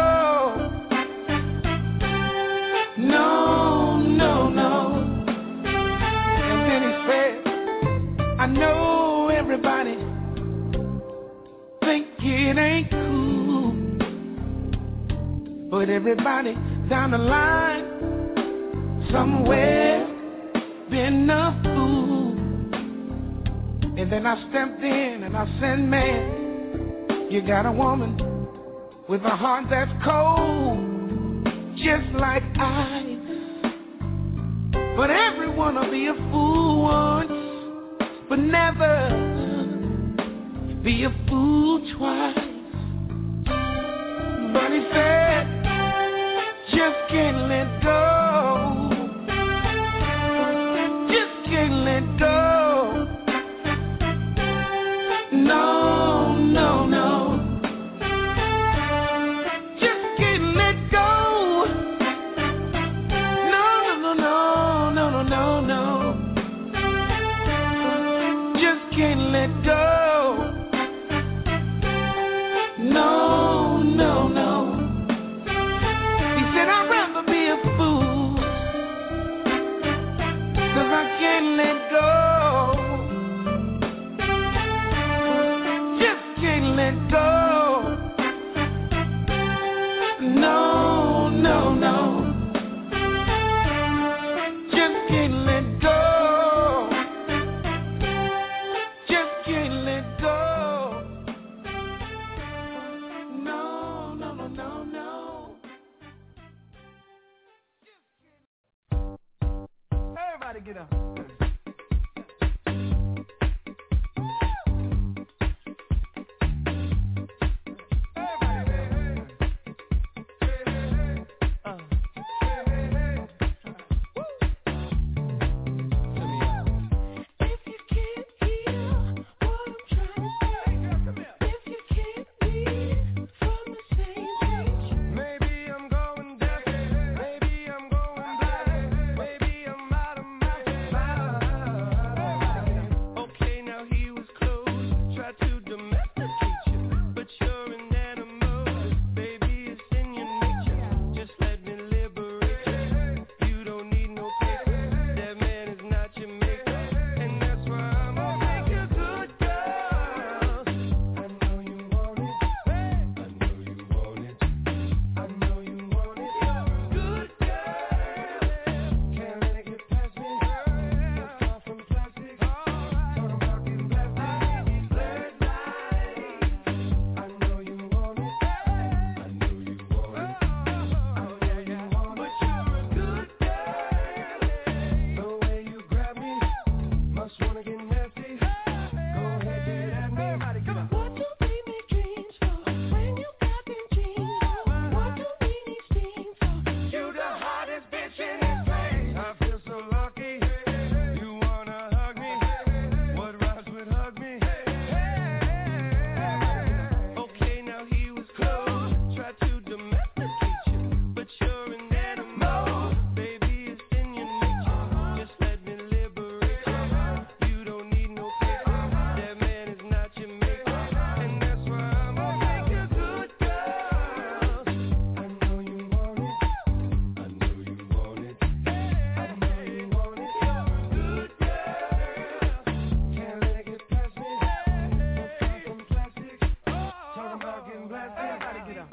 No, no, no. And then he said, I know everybody think it ain't cool, but everybody down the line somewhere been a fool. And then I stepped in and I said, man, you got a woman with a heart that's cold, just like ice. But everyone will be a fool once, but never be a fool twice. But he said, just can't let go. Just can't let go. No, no, no. Can't let go. No, no, no. He said, I'd rather be a fool, 'cause I can't let go. Just can't let go. No, no, no. Just can't let go. Get up. Maybe getting blessed. Everybody get up.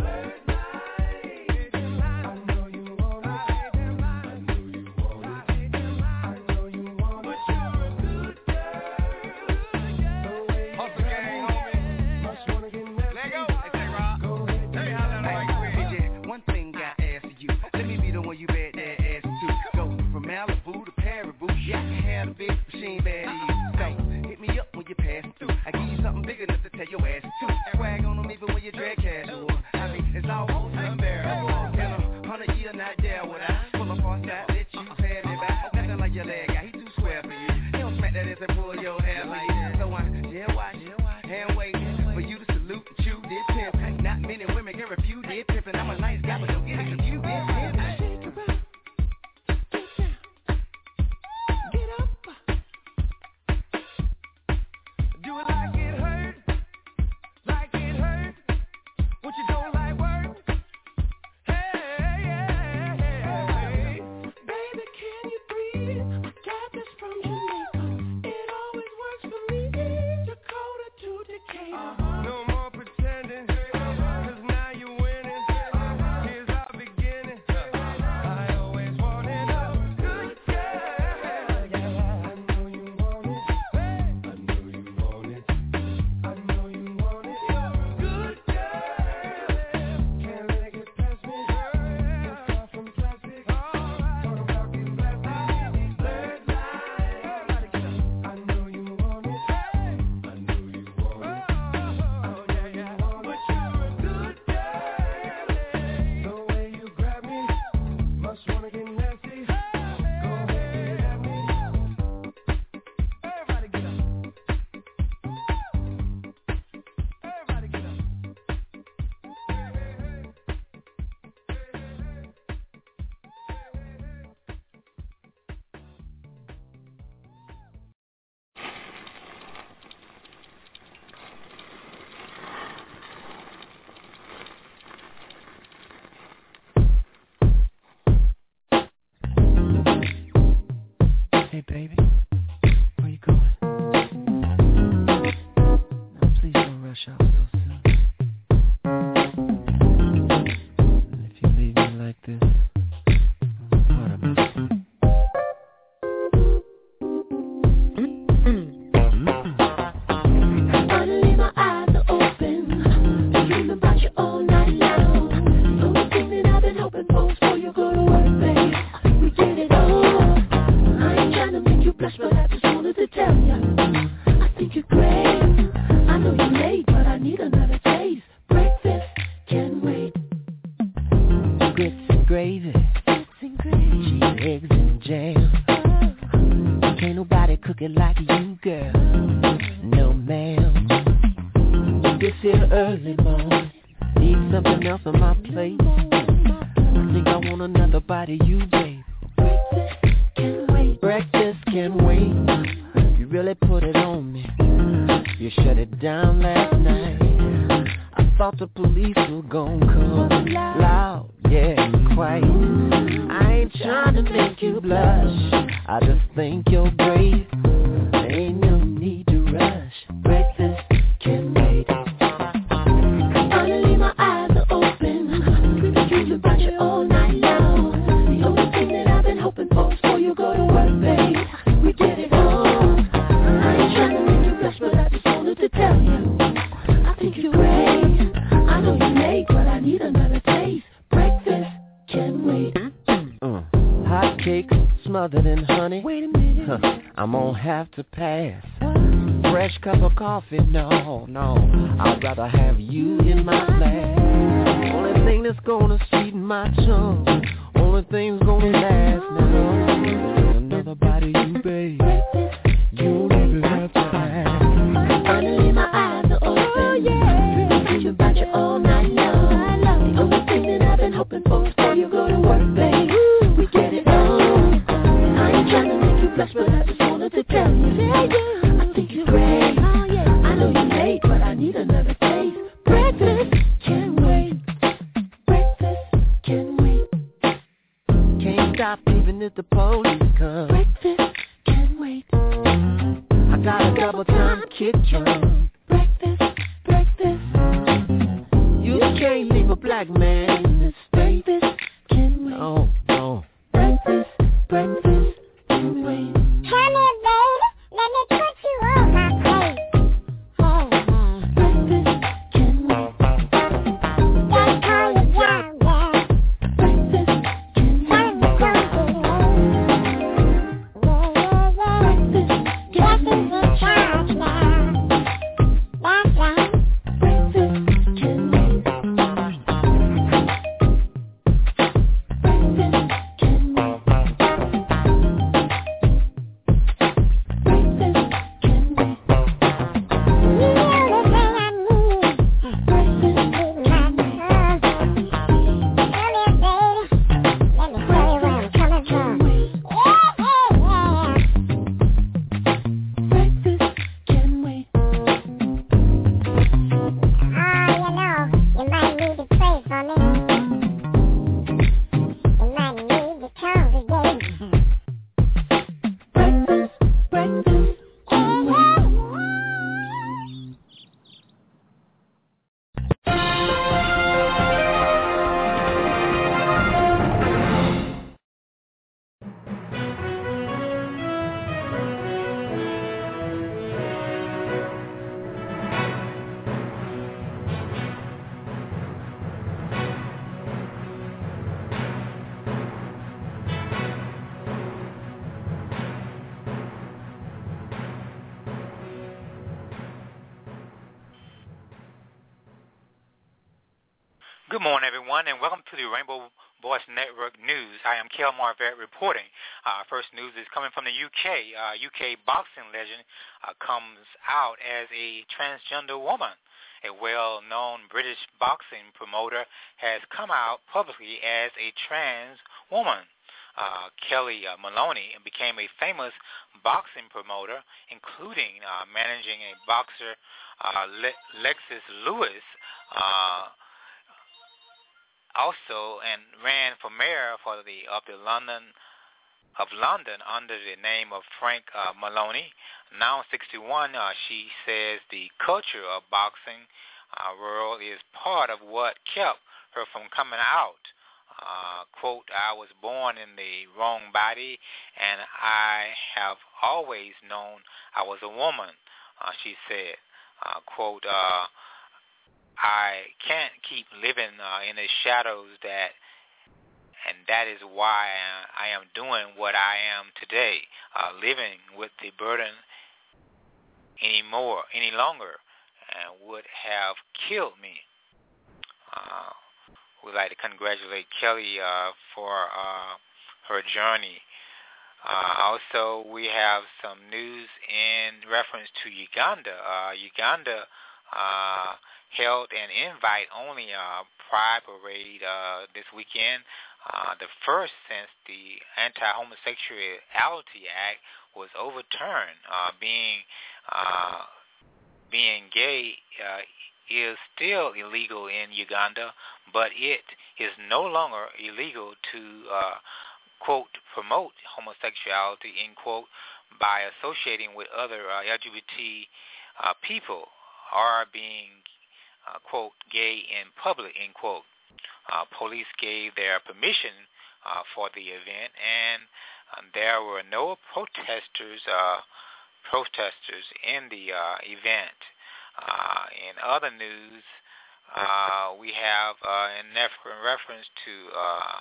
Hey, baby, where you going? Now, please don't rush out so soon. And if you leave me like this, I'm part of me. Finally, my eyes are open. I dream about you all night long. The only thing that I've been hoping for is for you to go to work, babe. We did it all. But I just wanted to tell you, I think you're great. I know you're late, but I need another taste. Breakfast can wait. Grits and gravy, Grits and gravy, cheese, eggs and jam. Oh. Can't nobody cook it like you, girl. No, ma'am. This here early morning, need something else on my plate. I think I want another bite of you, babe. Breakfast can wait. Breakfast can wait. You really put it on me. You shut it down last night. I thought the police were gon' come loud, yeah, quite. I ain't trying to make you blush. I just think you're great. There ain't no need to rush. Breakfast can wait. Finally my eyes are open. I dream about you all night long. The only thing that I've been hoping for is for you to go to work, babe. We did it all. I ain't trying to make you blush, but I just wanted to tell you, I think you're great. I know you're late, but I need another taste. Breakfast can wait. Uh, hot cakes smothered in honey. Wait a minute. Huh, I'm gonna have to pass. Fresh cup of coffee, no, no. I'd rather have you in my glass. Only thing that's gonna sweeten my tongue, only thing's gonna last now. Another bite of you, babe. You don't even have to ask. Finally my eyes are open. Oh, yeah. I dream about you all night long. The only thing that I've been hoping for is for you to go to work, babe. We get it on. I ain't trying to make you blush, but I just wanted to tell you, I think you're great. I know you're late, but I need another taste. Breakfast can wait. Breakfast can wait. Can't stop even if the police come. Breakfast can wait. I got a double time kick drum. Breakfast, breakfast. ready for black man in this state. Breakfast can wait. No, no. Breakfast, breakfast can wait. Come here, baby. Let me put you on my plate. Oh, my. Breakfast can wait. Just call you down, down. Breakfast can wait. Time to go to work. Yeah, yeah, yeah. Guess who's in charge now? That's right. Breakfast can wait. Breakfast can wait. Breakfast can wait. You know the thing I need. Keep my tongue. Come here, baby. Let me tell you where I'm coming from. Yeah, yeah, yeah. Breakfast can wait. Oh, you know, you might need to pray for me. You might need to congregate. Breakfast, breakfast can wait. Good morning, everyone, and welcome to the Rainbow Voice Network News. I am Kel Marvette reporting. Uh, first news is coming from the U K. Uh, U K boxing legend uh, comes out as a transgender woman. A well-known British boxing promoter has come out publicly as a trans woman. Uh, Kelly uh, Maloney became a famous boxing promoter, including uh, managing a boxer, uh, Le- Lexis Lewis, uh, also, and ran for mayor for the of the London of London under the name of Frank uh, Maloney. Now sixty-one, uh, she says the culture of boxing uh, world is part of what kept her from coming out. Uh, quote, I was born in the wrong body, and I have always known I was a woman, uh, she said. Uh, quote, uh, I can't keep living uh, in the shadows that, and that is why I, I am doing what I am today, uh, living with the burden anymore, any longer, and would have killed me. Uh, we'd like to congratulate Kelly uh, for uh, her journey. Uh, also, we have some news in reference to Uganda. Uh, Uganda uh, held an invite-only uh, pride parade uh, this weekend, uh, the first since the Anti-Homosexuality Act was overturned. Uh, being uh, being gay uh, is still illegal in Uganda, but it is no longer illegal to, uh, quote, promote homosexuality, end quote, by associating with other uh, L G B T uh, people or being Uh, quote, gay in public, end quote. Uh, police gave their permission uh, for the event, and um, there were no protesters uh, protesters in the uh, event. Uh, in other news, uh, we have uh, in reference to uh,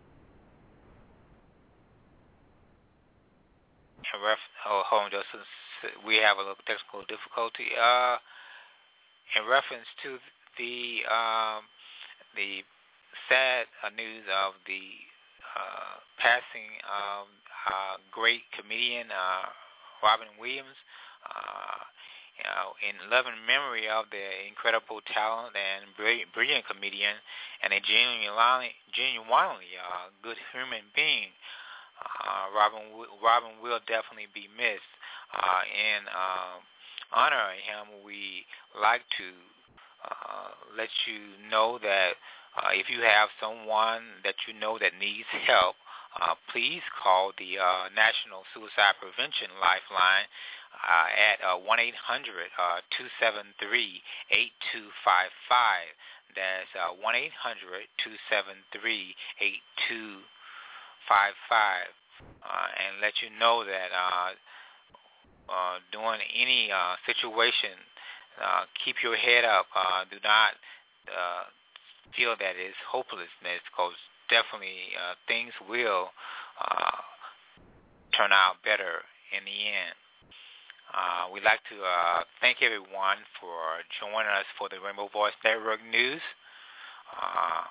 ref- oh, hold on just a, we have a little technical difficulty. Uh, In reference to the um, the sad uh, news of the uh, passing of uh, great comedian uh, Robin Williams, uh, you know, in loving memory of the incredible talent and brilliant, brilliant comedian and a genuinely, genuinely uh, good human being, uh, Robin Robin will definitely be missed. Uh, in um, honoring him, we like to uh, let you know that uh, if you have someone that you know that needs help, uh, please call the uh, National Suicide Prevention Lifeline uh, at uh, one eight hundred two seven three eight two five five. That's uh, one eight hundred two seven three eight two five five. Uh, and let you know that uh, uh, during any uh, situation, uh, keep your head up. Uh, do not uh, feel that it's hopelessness, because definitely uh, things will uh, turn out better in the end. Uh, we'd like to uh, thank everyone for joining us for the Rainbow Voice Network News. Uh,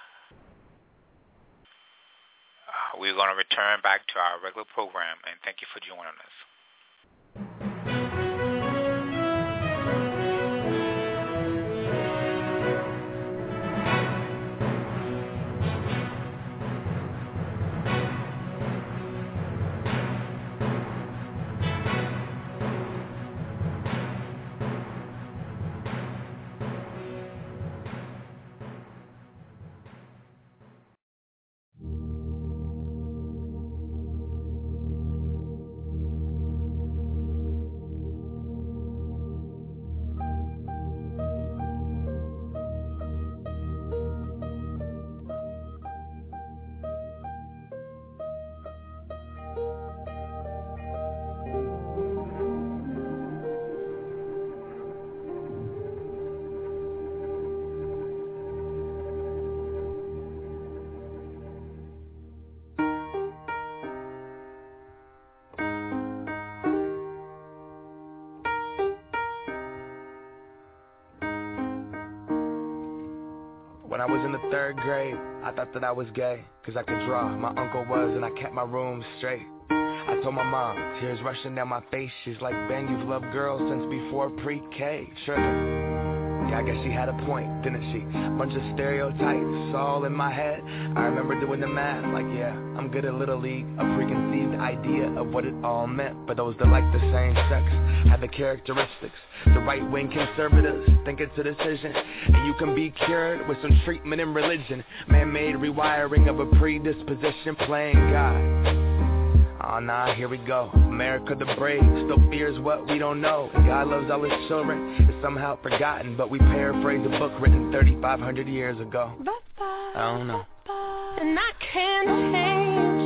uh, we're going to return back to our regular program, and thank you for joining us. When I was in the third grade, I thought that I was gay, cause I could draw. My uncle was, and I kept my room straight. I told my mom, tears rushing down my face. She's like, Ben, you've loved girls since before pre-K. Trippin'. Yeah, I guess she had a point, didn't she? Bunch of stereotypes all in my head. I remember doing the math, like, yeah, I'm good at Little League. A preconceived idea of what it all meant. But those that like the same sex have the characteristics. The right-wing conservatives think it's a decision, and you can be cured with some treatment in religion. Man-made rewiring of a predisposition, playing God. Oh nah, here we go. America the brave still fears what we don't know. And God loves all his children. It's somehow forgotten, but we paraphrase a book written thirty-five hundred years ago. I don't know. And I can't change,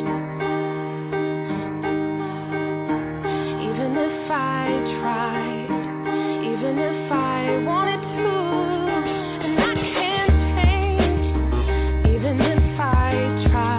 even if I tried, even if I wanted to. And I can't change, even if I tried.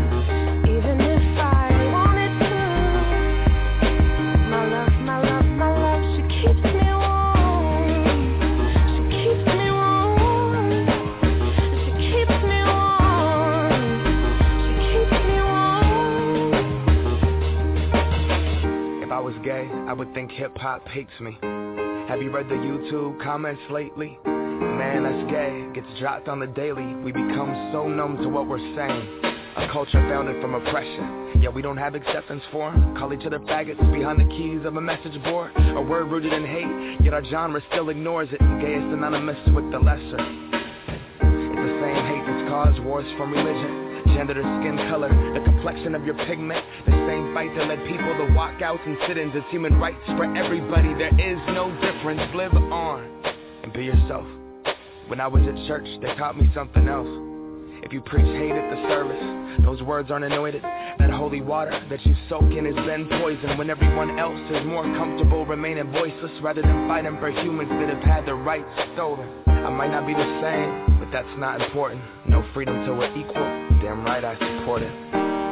Gay, I would think hip-hop hates me. Have you read the YouTube comments lately? Man, that's gay, gets dropped on the daily. We become so numb to what we're saying. A culture founded from oppression, yet we don't have acceptance for them. Call each other faggots behind the keys of a message board. A word rooted in hate, yet our genre still ignores it. Gay is synonymous with the lesser. It's the same hate that's caused wars from religion, gender to skin color, the complexion of your pigment. The same fight that led people to walkouts and sit-ins. It's human rights for everybody. There is no difference. Live on and be yourself. When I was at church, they taught me something else. If you preach hate at the service, those words aren't anointed. That holy water that you soak in has been poisoned. When everyone else is more comfortable remaining voiceless rather than fighting for humans that have had their rights stolen. I might not be the same, but that's not important. No freedom till we're equal. Damn right I support it.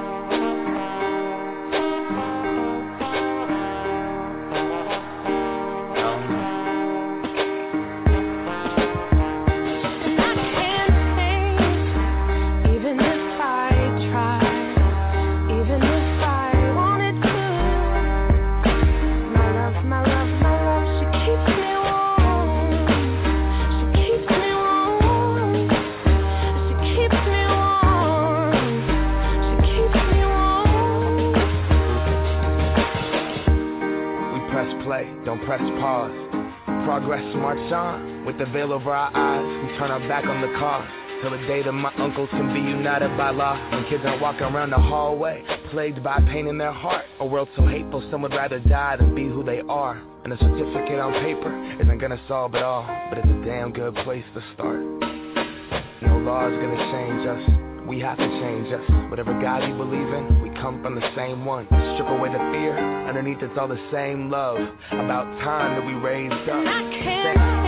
Don't press pause. Progress march on. With the veil over our eyes, we turn our back on the cause. Till the day that my uncles can be united by law. When kids aren't walking around the hallway, plagued by pain in their heart. A world so hateful, some would rather die than be who they are. And a certificate on paper isn't gonna solve it all, but it's a damn good place to start. law is gonna change us. We have to change us. Whatever God you believe in, we come from the same one. Strip away the fear, underneath it's all the same love. About time that we raised up. I can't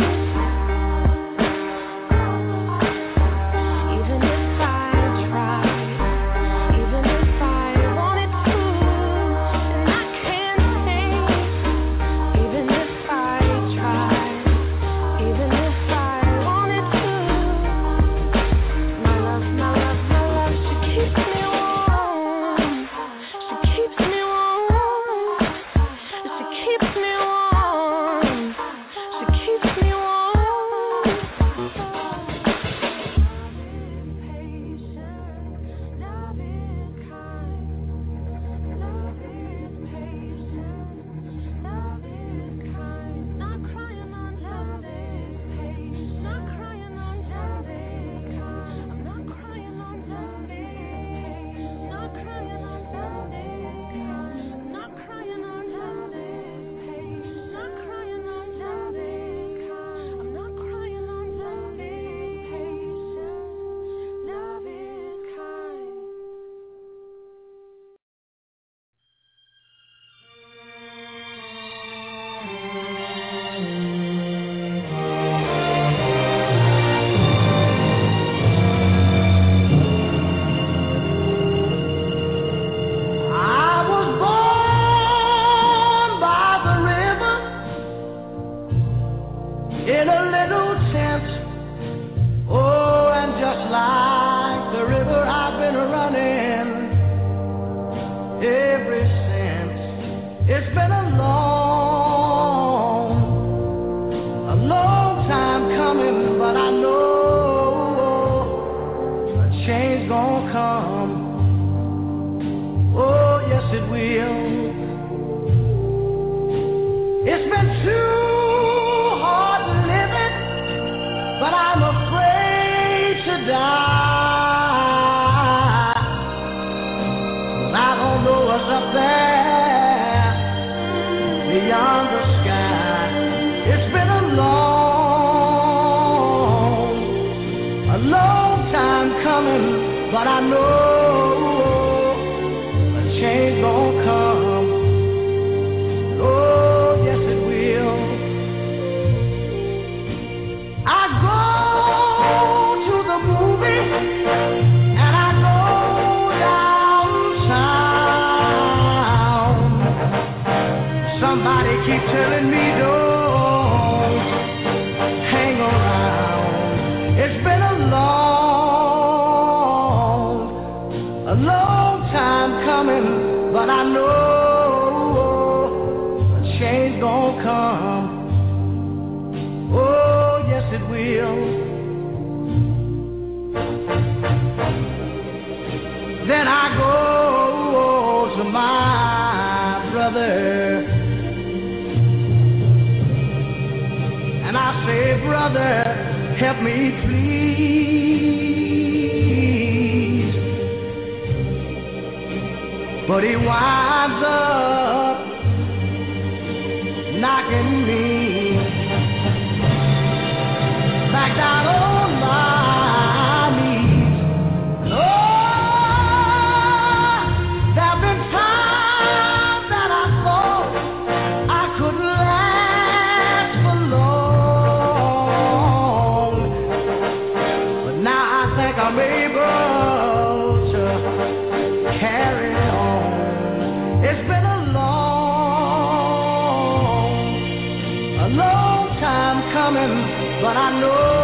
but I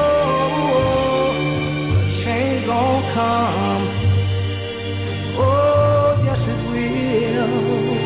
know a change gon' come. Oh, yes it will.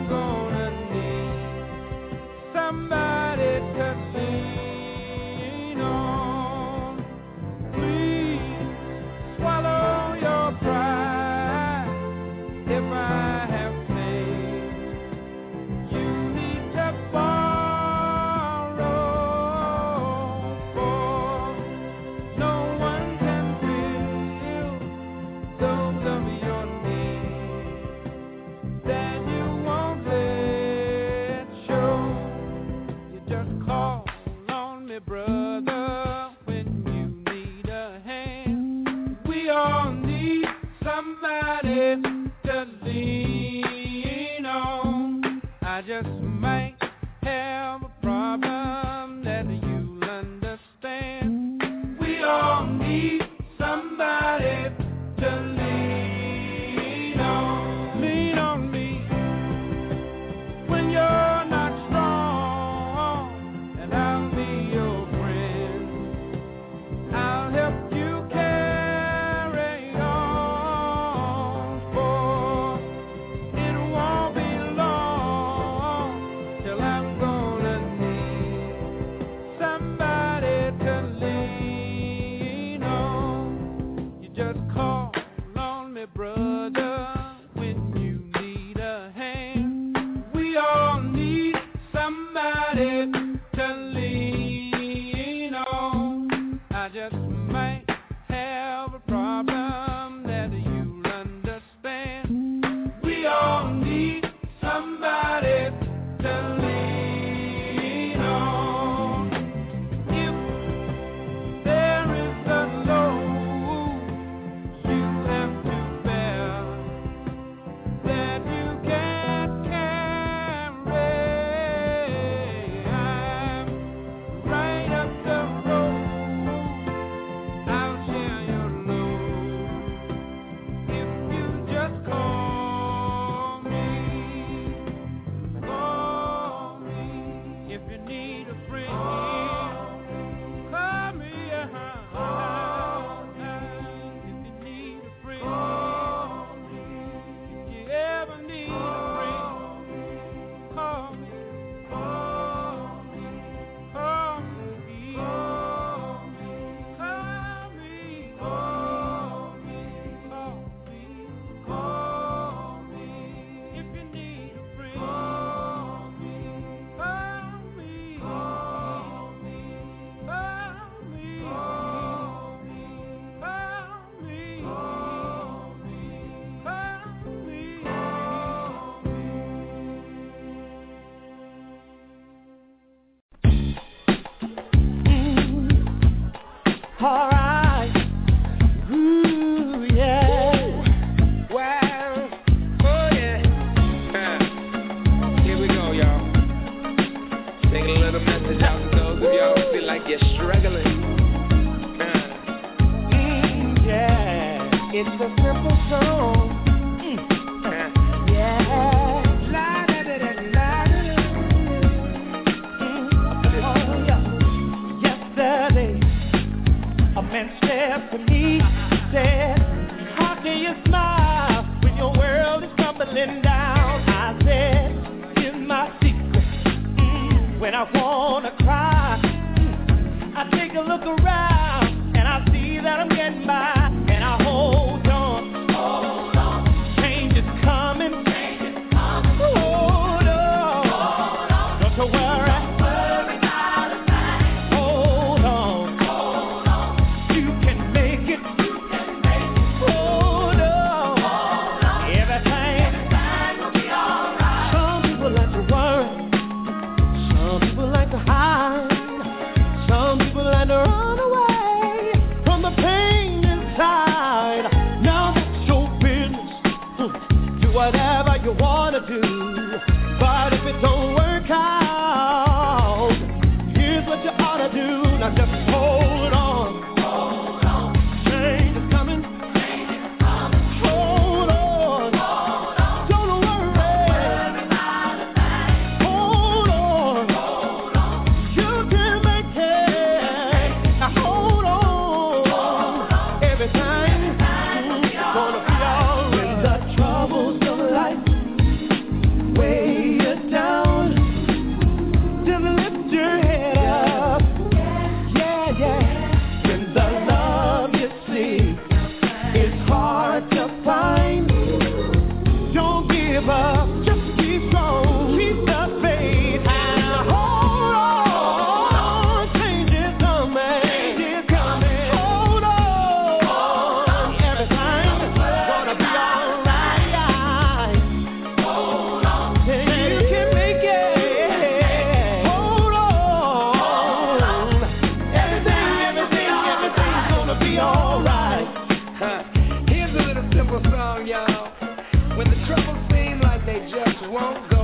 gonna need somebody to lean on. Please swallow your pride if I have failed. You need to borrow, for no one can fill those of your needs that you won't let show. You just call on me, brother, when you need a hand. We all need somebody to lean on. I just might have a problem that you'll understand. We all need somebody to lean on. Lean on me when you're not strong, and I'll be your friend. I'll help you carry on, for it won't be long till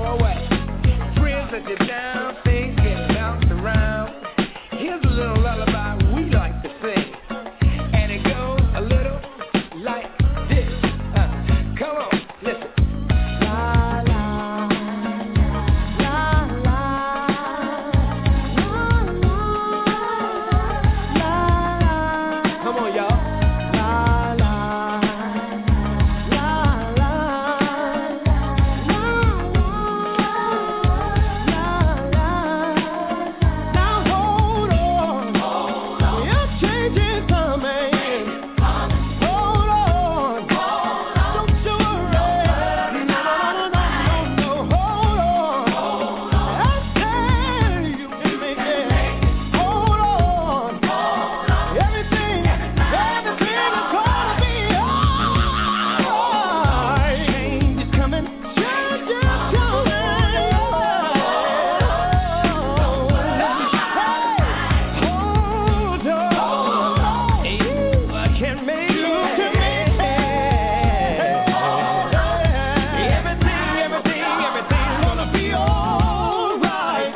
go away. Friends that you're down, things get bounced around. Here's a little lullaby we like to sing. And it goes a little like this. Uh, come on, listen. La la, la la, la la, la. Come on, y'all. La la, la la, la la. Now hold on, your change is coming. Hold on, don't you worry. No, no, no, no, no, hold on. I say you can make it. Hold on, everything, everything is gonna be alright. Change is coming, change is coming. Hold on, you can make it. Everything, everything, everything's gonna be alright.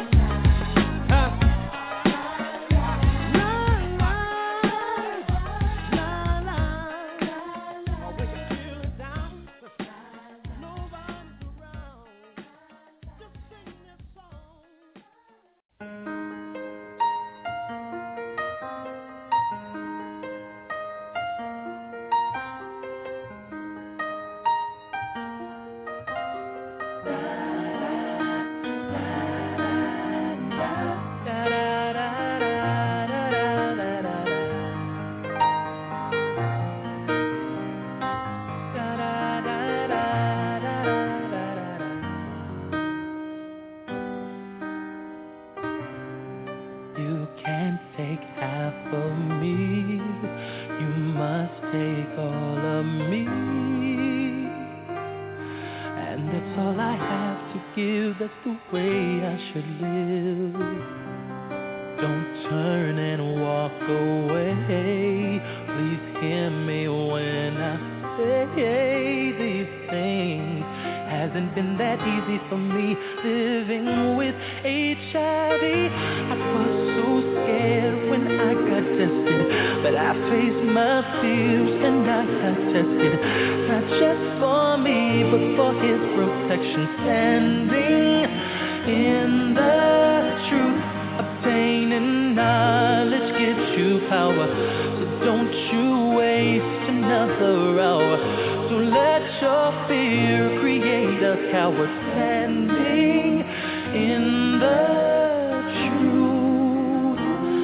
You can't take half of me, you must take all of me. And that's all I have to give, that's the way I should live. Don't turn and walk away, please hear me when I say these things. Hasn't been that easy for me living with H I V. I was so scared when I got tested, but I faced my fears and I got tested. Not just for me, but for his protection. Standing in the truth, obtaining knowledge gives you power. So don't you waste another hour. Don't let your fear create a coward. Standing in the truth.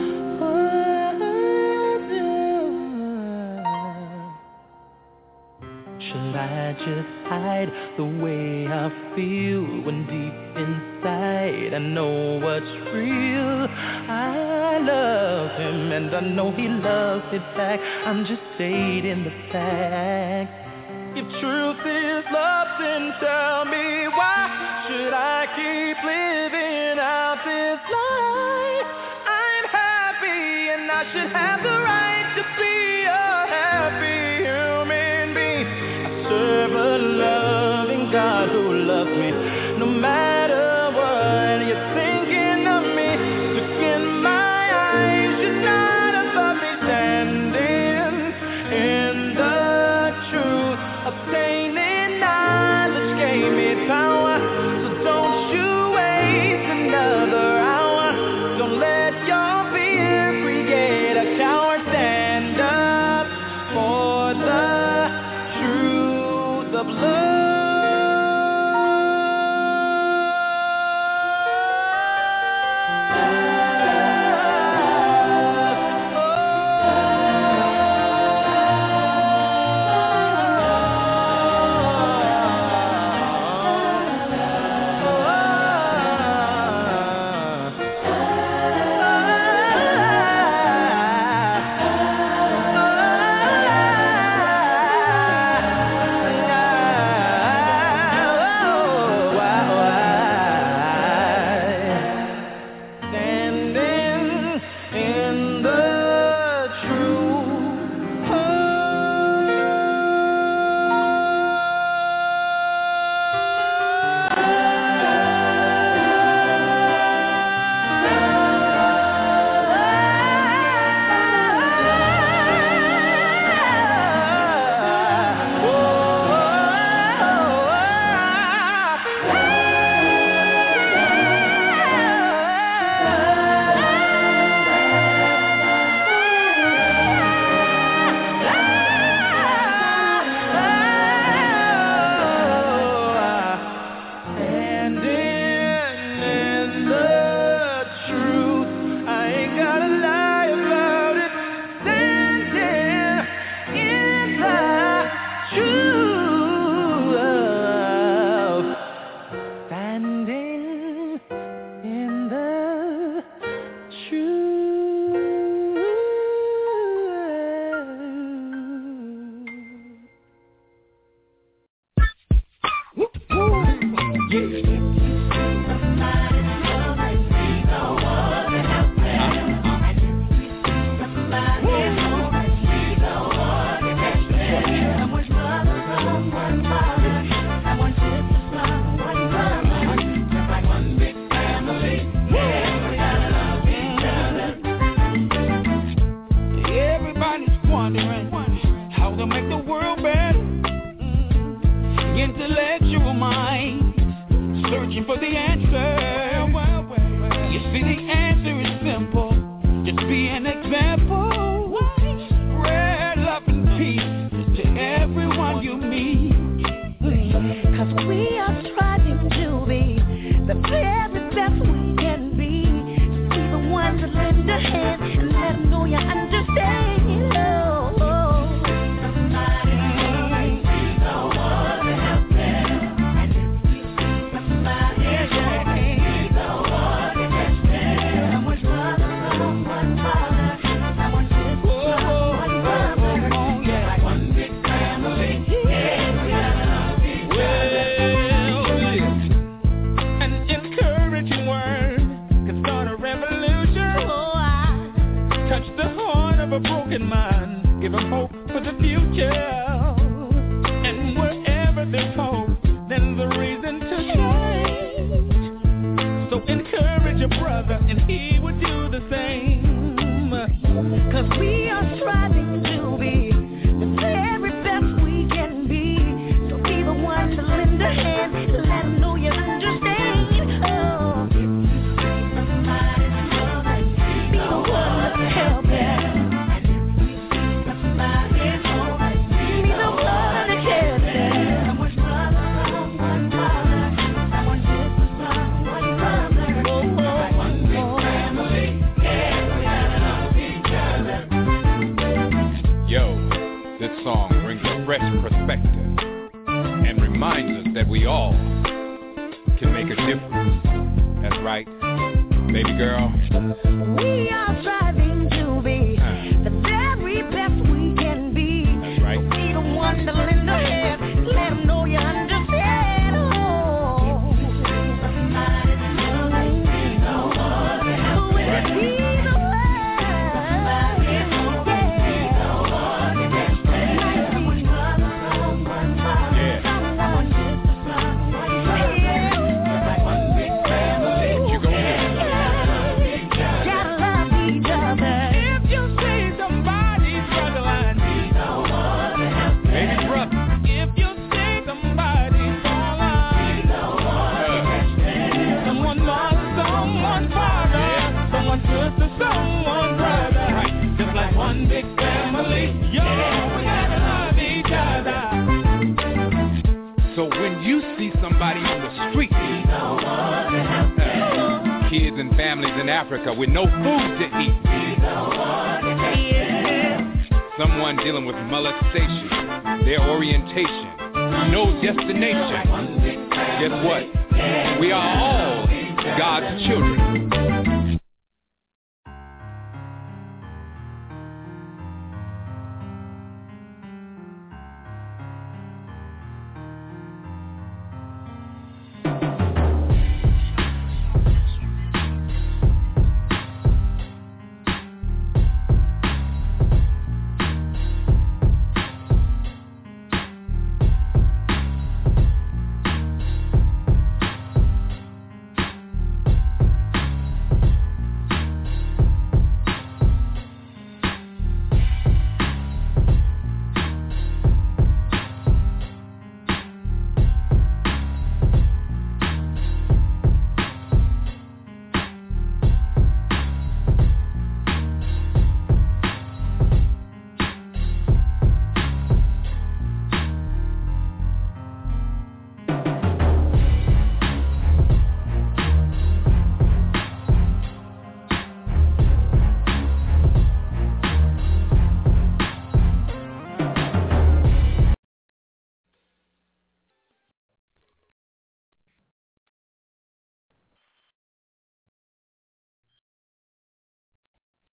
Should I just hide the way I feel when deep inside I know what's real? I love him and I know he loves me back. I'm just stating the fact. If truth is love, then tell me why should I keep living out this life? I'm happy and I should have the right to be a happy human being. I serve a loving God who loves me no matter what you're thinking of me. Look in my eyes, you're not above me. Standing in the truth, obtaining knowledge gave me power. So don't you waste another hour. Don't let your fear create a coward. your brother, and he would do the same. Cause we are striving to be the very best we can be. So be the one to lend a hand, let them know you understand. Oh, be the one to help them. This song brings a fresh perspective and reminds us that we all can make a difference. That's right, baby girl. We are striving to be uh. the very best we can be. That's right. So be the one to lend a hand, let them know you understand. Oh. Someone brother, right. Just like one big family, yo, we gotta love each other. So when you see somebody on the street, uh, kids and families in Africa with no food to eat, someone dealing with molestation, their orientation, no destination, guess what? We are all God's children.